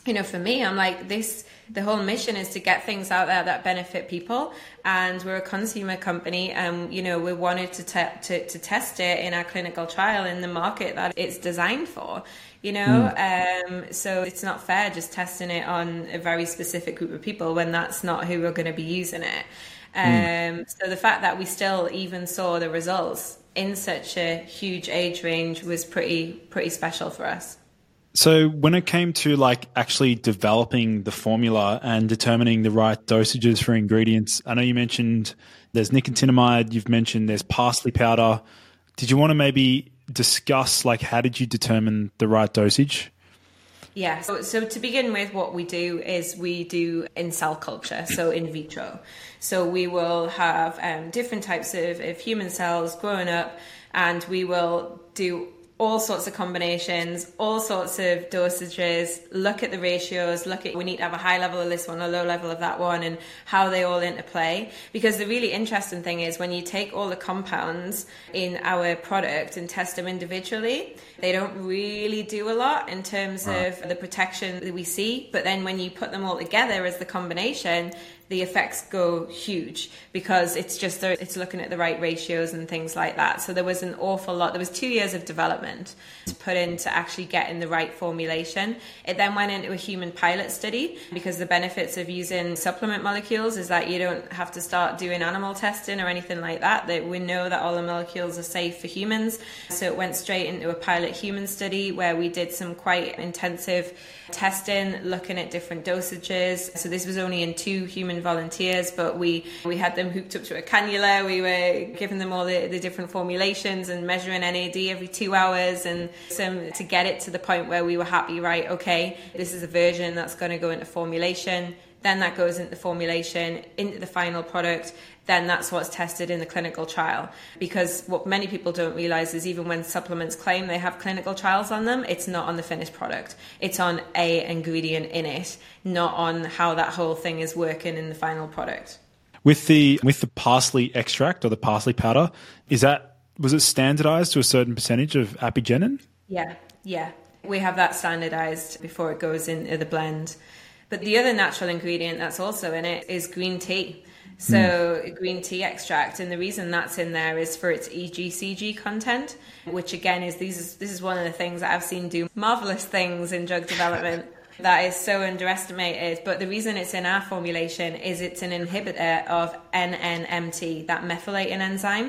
you know, for me, I'm like, this, the whole mission is to get things out there that benefit people. And we're a consumer company, and, you know, we wanted to, te- to, to test it in our clinical trial in the market that it's designed for, you know. Mm. Um, so it's not fair just testing it on a very specific group of people when that's not who we're going to be using it. Um, mm. So the fact that we still even saw the results in such a huge age range was pretty, pretty special for us. So when it came to like actually developing the formula and determining the right dosages for ingredients, I know you mentioned there's nicotinamide, you've mentioned there's parsley powder. Did you want to maybe discuss like how did you determine the right dosage? Yeah, so, so to begin with, what we do is we do in cell culture, so in vitro. So we will have um, different types of, of human cells growing up, and we will do all sorts of combinations, all sorts of dosages, look at the ratios, look at, we need to have a high level of this one, a low level of that one, and how they all interplay. Because the really interesting thing is when you take all the compounds in our product and test them individually, they don't really do a lot in terms right. of the protection that we see. But then when you put them all together as the combination, the effects go huge because it's just it's looking at the right ratios and things like that. So there was an awful lot. There was two years of development to put into actually getting the right formulation. It then went into a human pilot study because the benefits of using supplement molecules is that you don't have to start doing animal testing or anything like that. That we know that all the molecules are safe for humans. So it went straight into a pilot human study where we did some quite intensive testing, looking at different dosages. So this was only in two human volunteers, but we we had them hooked up to a cannula. We were giving them all the, the different formulations and measuring N A D every two hours and some to get it to the point where we were happy, right, okay, this is a version that's going to go into formulation. Then that goes into the formulation, into the final product. Then that's what's tested in the clinical trial. Because what many people don't realize is even when supplements claim they have clinical trials on them, it's not on the finished product. It's on a ingredient in it, not on how that whole thing is working in the final product. With the with the parsley extract or the parsley powder, is that was it standardized to a certain percentage of apigenin? Yeah, yeah. We have that standardized before it goes into the blend. But the other natural ingredient that's also in it is green tea. So mm. green tea extract, and the reason that's in there is for its E G C G content, which again is these is this is one of the things that I've seen do marvelous things in drug development that is so underestimated. But the reason it's in our formulation is it's an inhibitor of N N M T, that methylating enzyme.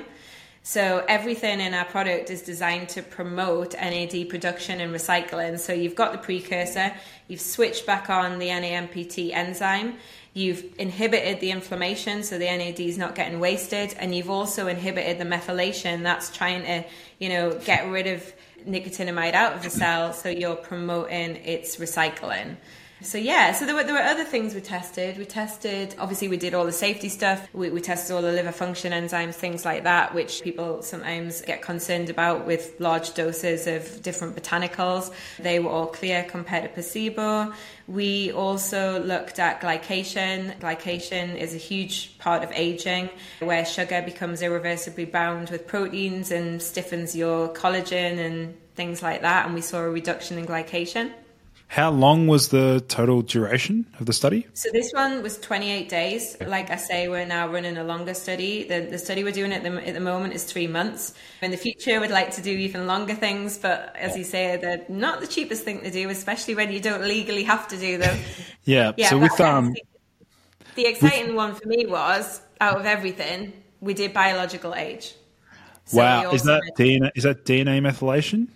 So everything in our product is designed to promote N A D production and recycling. So you've got the precursor, you've switched back on the N A M P T enzyme, you've inhibited the inflammation so the N A D is not getting wasted, and you've also inhibited the methylation that's trying to, you know, get rid of nicotinamide out of the cell, so you're promoting its recycling. So yeah, so there were there were other things we tested. We tested, obviously we did all the safety stuff. We, we tested all the liver function enzymes, things like that, which people sometimes get concerned about with large doses of different botanicals. They were all clear compared to placebo. We also looked at glycation. Glycation is a huge part of aging, where sugar becomes irreversibly bound with proteins and stiffens your collagen and things like that. And we saw a reduction in glycation. How long was the total duration of the study? So this one was twenty-eight days. Like I say, we're now running a longer study. The, the study we're doing at the, at the moment is three months. In the future, we'd like to do even longer things, but as you say, they're not the cheapest thing to do, especially when you don't legally have to do them. yeah. yeah. So with um, the exciting with, one for me was, out of everything, we did biological age. So wow. Is that D N A, is that D N A methylation?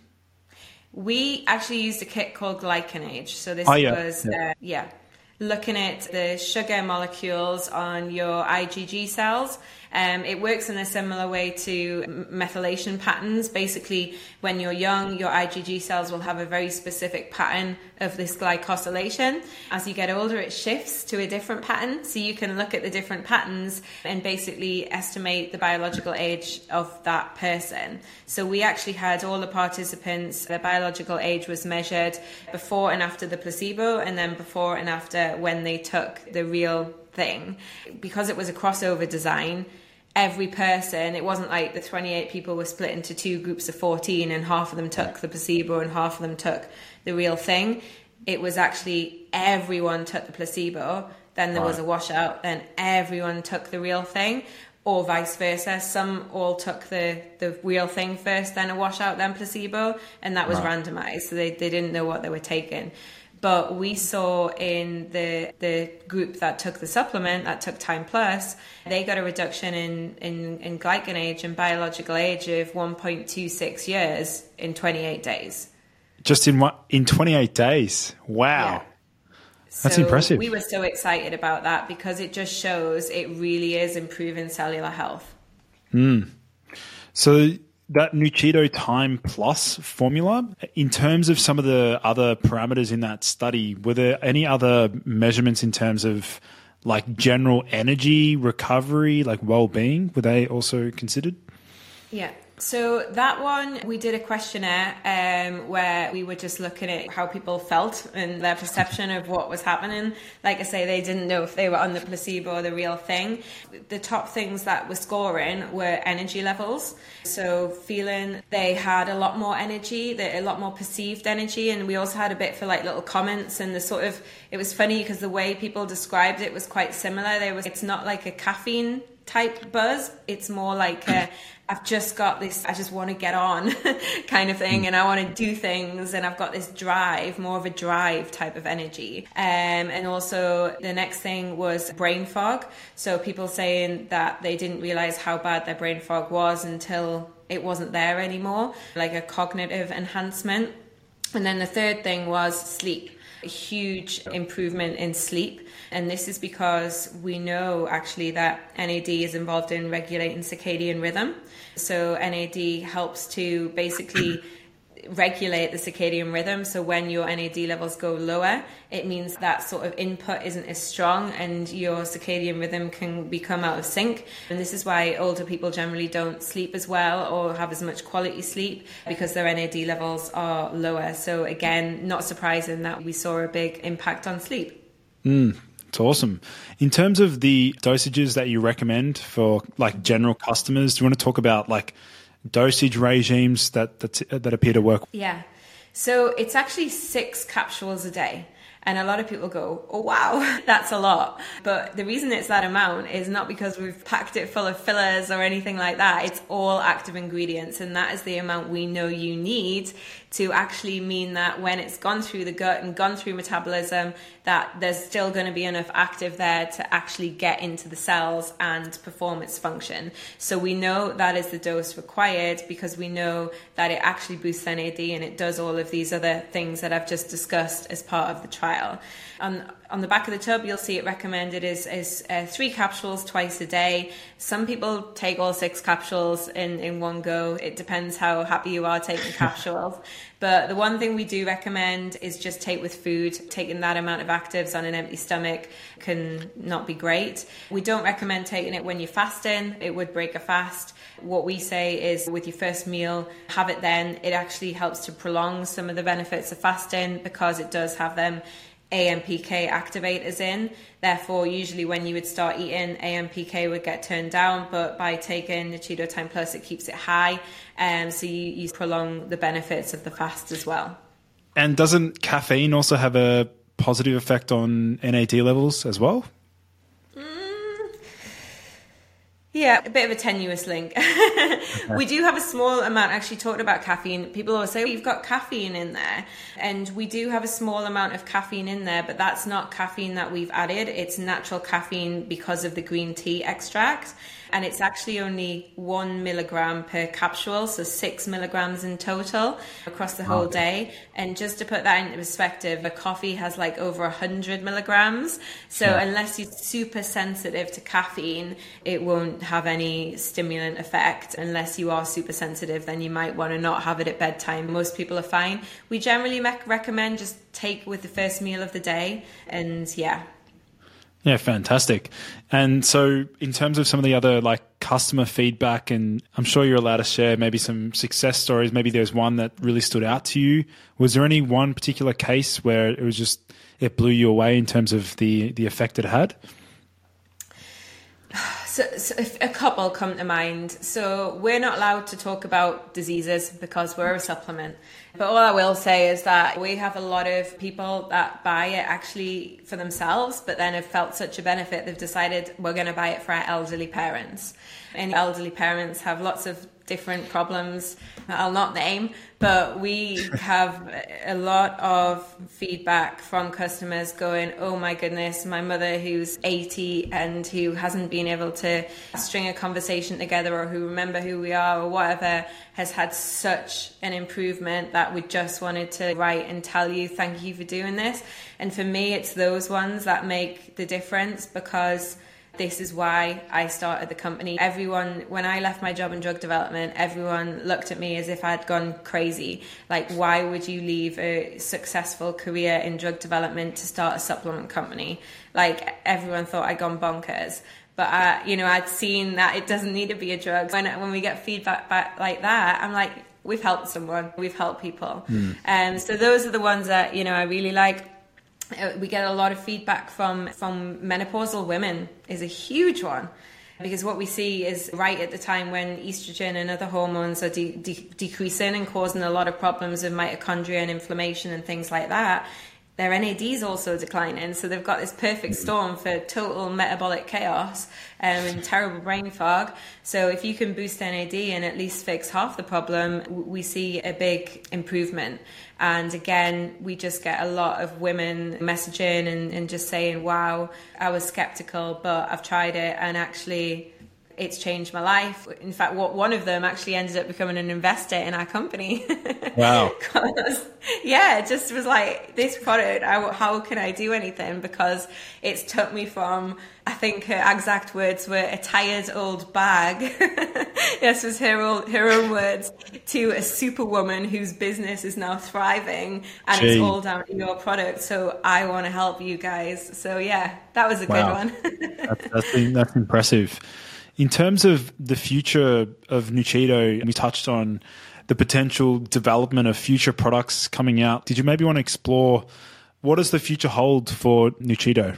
We actually used a kit called GlycanAge. So this oh, yeah. was, yeah. Uh, yeah, looking at the sugar molecules on your IgG cells. Um, it works in a similar way to methylation patterns. Basically, when you're young, your IgG cells will have a very specific pattern of this glycosylation. As you get older, it shifts to a different pattern. So you can look at the different patterns and basically estimate the biological age of that person. So we actually had all the participants, their biological age was measured before and after the placebo, and then before and after when they took the real thing. Because it was a crossover design, every person, it wasn't like the twenty-eight people were split into two groups of fourteen and half of them took the placebo and half of them took the real thing. it was actually everyone took the placebo, then there Right. was a washout, then everyone took the real thing, or vice versa. Some all took the, the real thing first, then a washout, then placebo, and that was Right. randomized. So they, they didn't know what they were taking. But we saw in the the group that took the supplement, that took Time Plus, they got a reduction in, in, in glycan age and biological age of one point two six years in twenty-eight days. Just in one, in twenty-eight days. Wow. Yeah. That's So impressive. We were so excited about that because it just shows it really is improving cellular health. So that Nuchido Time Plus formula, in terms of some of the other parameters in that study, were there any other measurements in terms of like general energy, recovery, like well-being? Were they also considered? Yeah. So that one, we did a questionnaire um, where we were just looking at how people felt and their perception of what was happening. Like I say, they didn't know if they were on the placebo or the real thing. The top things that were scoring were energy levels. So feeling they had a lot more energy, a lot more perceived energy. And we also had a bit for like little comments, and the sort of, it was funny because the way people described it was quite similar. There was, it's not like a caffeine type buzz. It's more like a, I've just got this, I just want to get on kind of thing, and I want to do things, and I've got this drive, more of a drive type of energy. Um, and also the next thing was brain fog. So people saying that they didn't realize how bad their brain fog was until it wasn't there anymore, like a cognitive enhancement. And then the third thing was sleep. A huge improvement in sleep. And this is because we know actually that N A D is involved in regulating circadian rhythm. So N A D helps to basically regulate the circadian rhythm. So when your N A D levels go lower, it means that sort of input isn't as strong and your circadian rhythm can become out of sync. And this is why older people generally don't sleep as well or have as much quality sleep, because their N A D levels are lower. So again, not surprising that we saw a big impact on sleep. Mm, it's awesome. In terms of the dosages that you recommend for like general customers, do you want to talk about like dosage regimes that that, that appear to work? Yeah. So it's actually six capsules a day. And a lot of people go, oh, wow, that's a lot. But the reason it's that amount is not because we've packed it full of fillers or anything like that. It's all active ingredients. And that is the amount we know you need to actually mean that when it's gone through the gut and gone through metabolism, that there's still going to be enough active there to actually get into the cells and perform its function. So we know that is the dose required because we know that it actually boosts N A D and it does all of these other things that I've just discussed as part of the trial. On, on the back of the tub, you'll see it recommended is, is uh, three capsules twice a day. Some people take all six capsules in, in one go. It depends how happy you are taking capsules. But the one thing we do recommend is just take with food. Taking that amount of actives on an empty stomach can not be great. We don't recommend taking it when you're fasting. It would break a fast. What we say is with your first meal, have it then. It actually helps to prolong some of the benefits of fasting because it does have them A M P K activators in. Therefore, usually when you would start eating, A M P K would get turned down, but by taking Nuchido Time Plus, it keeps it high. Um, so you, you prolong the benefits of the fast as well. And doesn't caffeine also have a positive effect on N A D levels as well? Yeah, a bit of a tenuous link. We do have a small amount, actually talking about caffeine. People always say, oh, you've got caffeine in there. And we do have a small amount of caffeine in there, but that's not caffeine that we've added. It's natural caffeine because of the green tea extract. And it's actually only one milligram per capsule, so six milligrams in total across the whole day. And just to put that into perspective, a coffee has like over one hundred milligrams. So yeah. Unless you're super sensitive to caffeine, it won't have any stimulant effect. Unless you are super sensitive, then you might want to not have it at bedtime. Most people are fine. We generally me- recommend just take with the first meal of the day. And yeah. Yeah, fantastic. And so in terms of some of the other like customer feedback, and I'm sure you're allowed to share maybe some success stories, maybe there's one that really stood out to you. Was there any one particular case where it was just, it blew you away in terms of the, the effect it had? So So, so a couple come to mind. So we're not allowed to talk about diseases because we're a supplement. But all I will say is that we have a lot of people that buy it actually for themselves, but then have felt such a benefit, they've decided we're going to buy it for our elderly parents. And elderly parents have lots of different problems that I'll not name, but we have a lot of feedback from customers going, oh my goodness, my mother who's eighty and who hasn't been able to string a conversation together or who remember who we are or whatever has had such an improvement that we just wanted to write and tell you thank you for doing this. And for me, it's those ones that make the difference, because this is why I started the company. Everyone, when I left my job in drug development, everyone looked at me as if I'd gone crazy. Like, why would you leave a successful career in drug development to start a supplement company? Like, everyone thought I'd gone bonkers. But, I, you know, I'd seen that it doesn't need to be a drug. When, when we get feedback back like that, I'm like, we've helped someone. We've helped people. Mm. Um, so those are the ones that, you know, I really like. We get a lot of feedback from, from menopausal women is a huge one, because what we see is right at the time when estrogen and other hormones are de- de- decreasing and causing a lot of problems with mitochondria and inflammation and things like that, their N A D is also declining. So they've got this perfect storm for total metabolic chaos um, and terrible brain fog. So if you can boost N A D and at least fix half the problem, we see a big improvement. And again, we just get a lot of women messaging and, and just saying, wow, I was skeptical, but I've tried it and actually it's changed my life. In fact, what one of them actually ended up becoming an investor in our company. Wow. Yeah, it just was like, this product, I, how can I do anything? Because it's took me from, I think her exact words were, a tired old bag. This was her, old, her own words, to a superwoman whose business is now thriving, and Gee. It's all down to your product. So I want to help you guys. So yeah, that was a wow. good one. that's, that's, been, that's impressive. In terms of the future of Nuchido, we touched on the potential development of future products coming out. Did you maybe want to explore what does the future hold for Nuchido?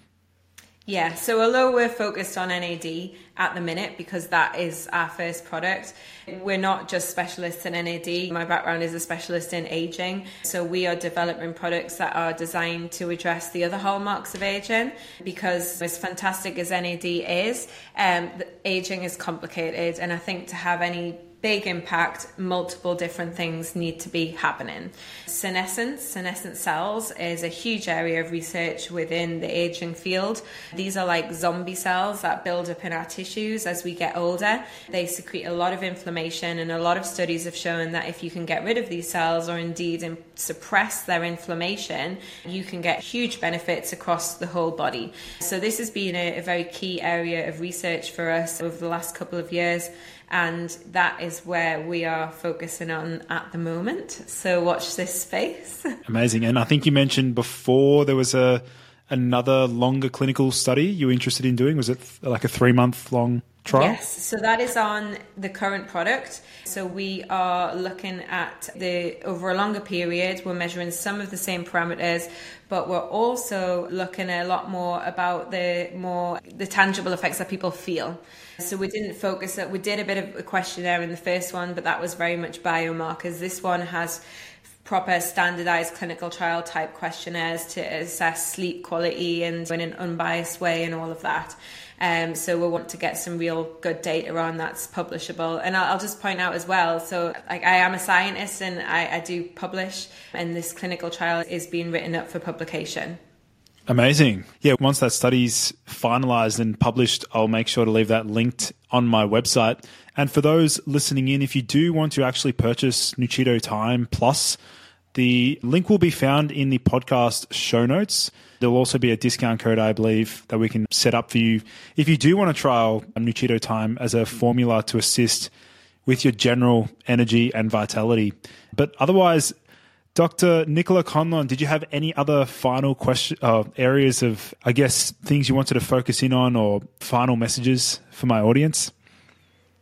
Yeah, so although we're focused on N A D at the minute, because that is our first product, we're not just specialists in N A D. My background is a specialist in aging. So we are developing products that are designed to address the other hallmarks of aging, because as fantastic as N A D is, um, aging is complicated. And I think to have any big impact, multiple different things need to be happening. Senescence, senescent cells, is a huge area of research within the aging field. These are like zombie cells that build up in our tissues as we get older. They secrete a lot of inflammation, and a lot of studies have shown that if you can get rid of these cells, or indeed suppress their inflammation, you can get huge benefits across the whole body. So this has been a, a very key area of research for us over the last couple of years. And that is where we are focusing on at the moment. So watch this space. Amazing. And I think you mentioned before there was a another longer clinical study you were interested in doing. Was it like a three-month long trial? Yes. So that is on the current product. So we are looking at the over a longer period. We're measuring some of the same parameters, but we're also looking a lot more about the more the tangible effects that people feel. So we didn't focus that. We did a bit of a questionnaire in the first one, but that was very much biomarkers. This one has proper standardized clinical trial type questionnaires to assess sleep quality and in an unbiased way and all of that. Um, so we want to get some real good data on that's publishable. And I'll, I'll just point out as well, so like I am a scientist and I, I do publish, and this clinical trial is being written up for publication. Amazing. Yeah, once that study's finalized and published, I'll make sure to leave that linked on my website. And for those listening in, if you do want to actually purchase Nuchido Time Plus, the link will be found in the podcast show notes. There'll also be a discount code, I believe, that we can set up for you if you do want to trial Nuchido Time as a formula to assist with your general energy and vitality. But otherwise, Doctor Nicola Conlon, did you have any other final question, uh, areas of, I guess, things you wanted to focus in on, or final messages for my audience?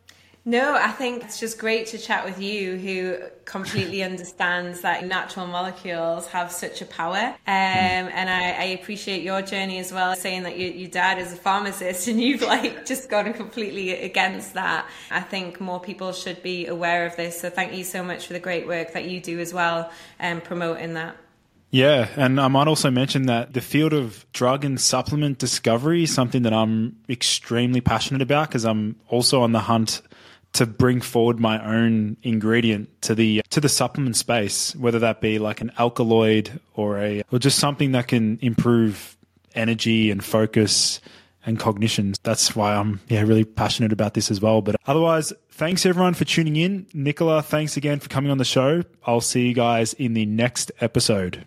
No, I think it's just great to chat with you, who completely understands that natural molecules have such a power. Um, and I, I appreciate your journey as well, saying that you, your dad is a pharmacist and you've like just gone completely against that. I think more people should be aware of this. So thank you so much for the great work that you do as well, and um, promoting that. Yeah, and I might also mention that the field of drug and supplement discovery is something that I'm extremely passionate about, because I'm also on the hunt to bring forward my own ingredient to the to the supplement space, whether that be like an alkaloid or a or just something that can improve energy and focus and cognition. That's why I'm yeah really passionate about this as well. But otherwise, thanks everyone for tuning in. Nicola, thanks again for coming on the show. I'll see you guys in the next episode.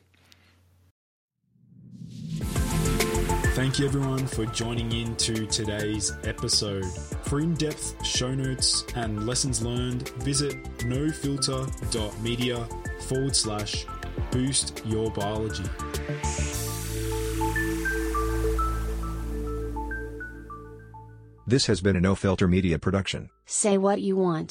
Thank you everyone for joining in to today's episode. For in-depth show notes and lessons learned, visit nofilter.media forward slash boost your biology. This has been a No Filter Media production. Say what you want.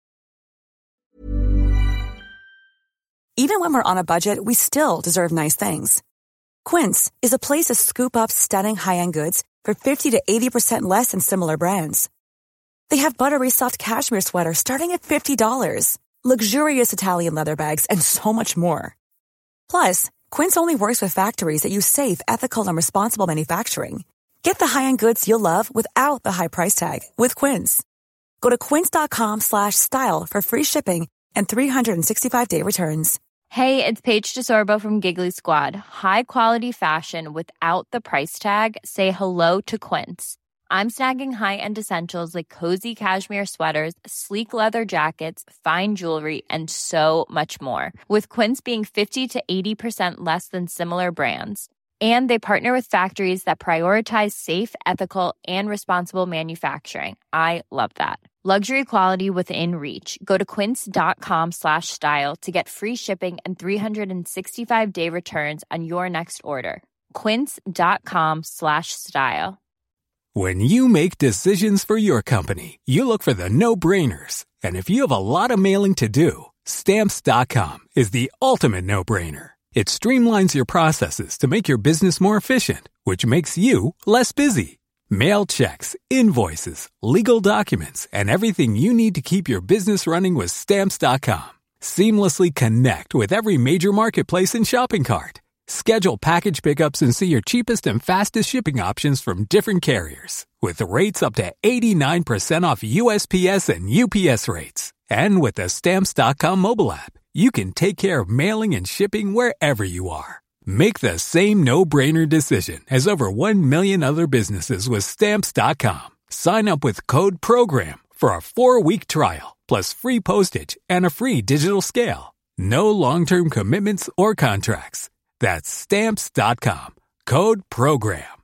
Even when we're on a budget, we still deserve nice things. Quince is a place to scoop up stunning high-end goods for fifty to eighty percent less than similar brands. They have buttery soft cashmere sweaters starting at fifty dollars, luxurious Italian leather bags, and so much more. Plus, Quince only works with factories that use safe, ethical, and responsible manufacturing. Get the high-end goods you'll love without the high price tag with Quince. Go to quince.com slash style for free shipping and three sixty-five day returns. Hey, it's Paige DeSorbo from Giggly Squad. High quality fashion without the price tag. Say hello to Quince. I'm snagging high-end essentials like cozy cashmere sweaters, sleek leather jackets, fine jewelry, and so much more. With Quince being fifty to eighty percent less than similar brands. And they partner with factories that prioritize safe, ethical, and responsible manufacturing. I love that. Luxury quality within reach. Go to quince.com slash style to get free shipping and three sixty-five day returns on your next order. Quince.com slash style. When you make decisions for your company, you look for the no-brainers. And if you have a lot of mailing to do, Stamps dot com is the ultimate no-brainer. It streamlines your processes to make your business more efficient, which makes you less busy. Mail checks, invoices, legal documents, and everything you need to keep your business running with Stamps dot com. Seamlessly connect with every major marketplace and shopping cart. Schedule package pickups and see your cheapest and fastest shipping options from different carriers, with rates up to eighty-nine percent off U S P S and U P S rates. And with the Stamps dot com mobile app, you can take care of mailing and shipping wherever you are. Make the same no-brainer decision as over one million other businesses with Stamps dot com. Sign up with code PROGRAM for a four-week trial, plus free postage and a free digital scale. No long-term commitments or contracts. That's Stamps dot com. Code PROGRAM.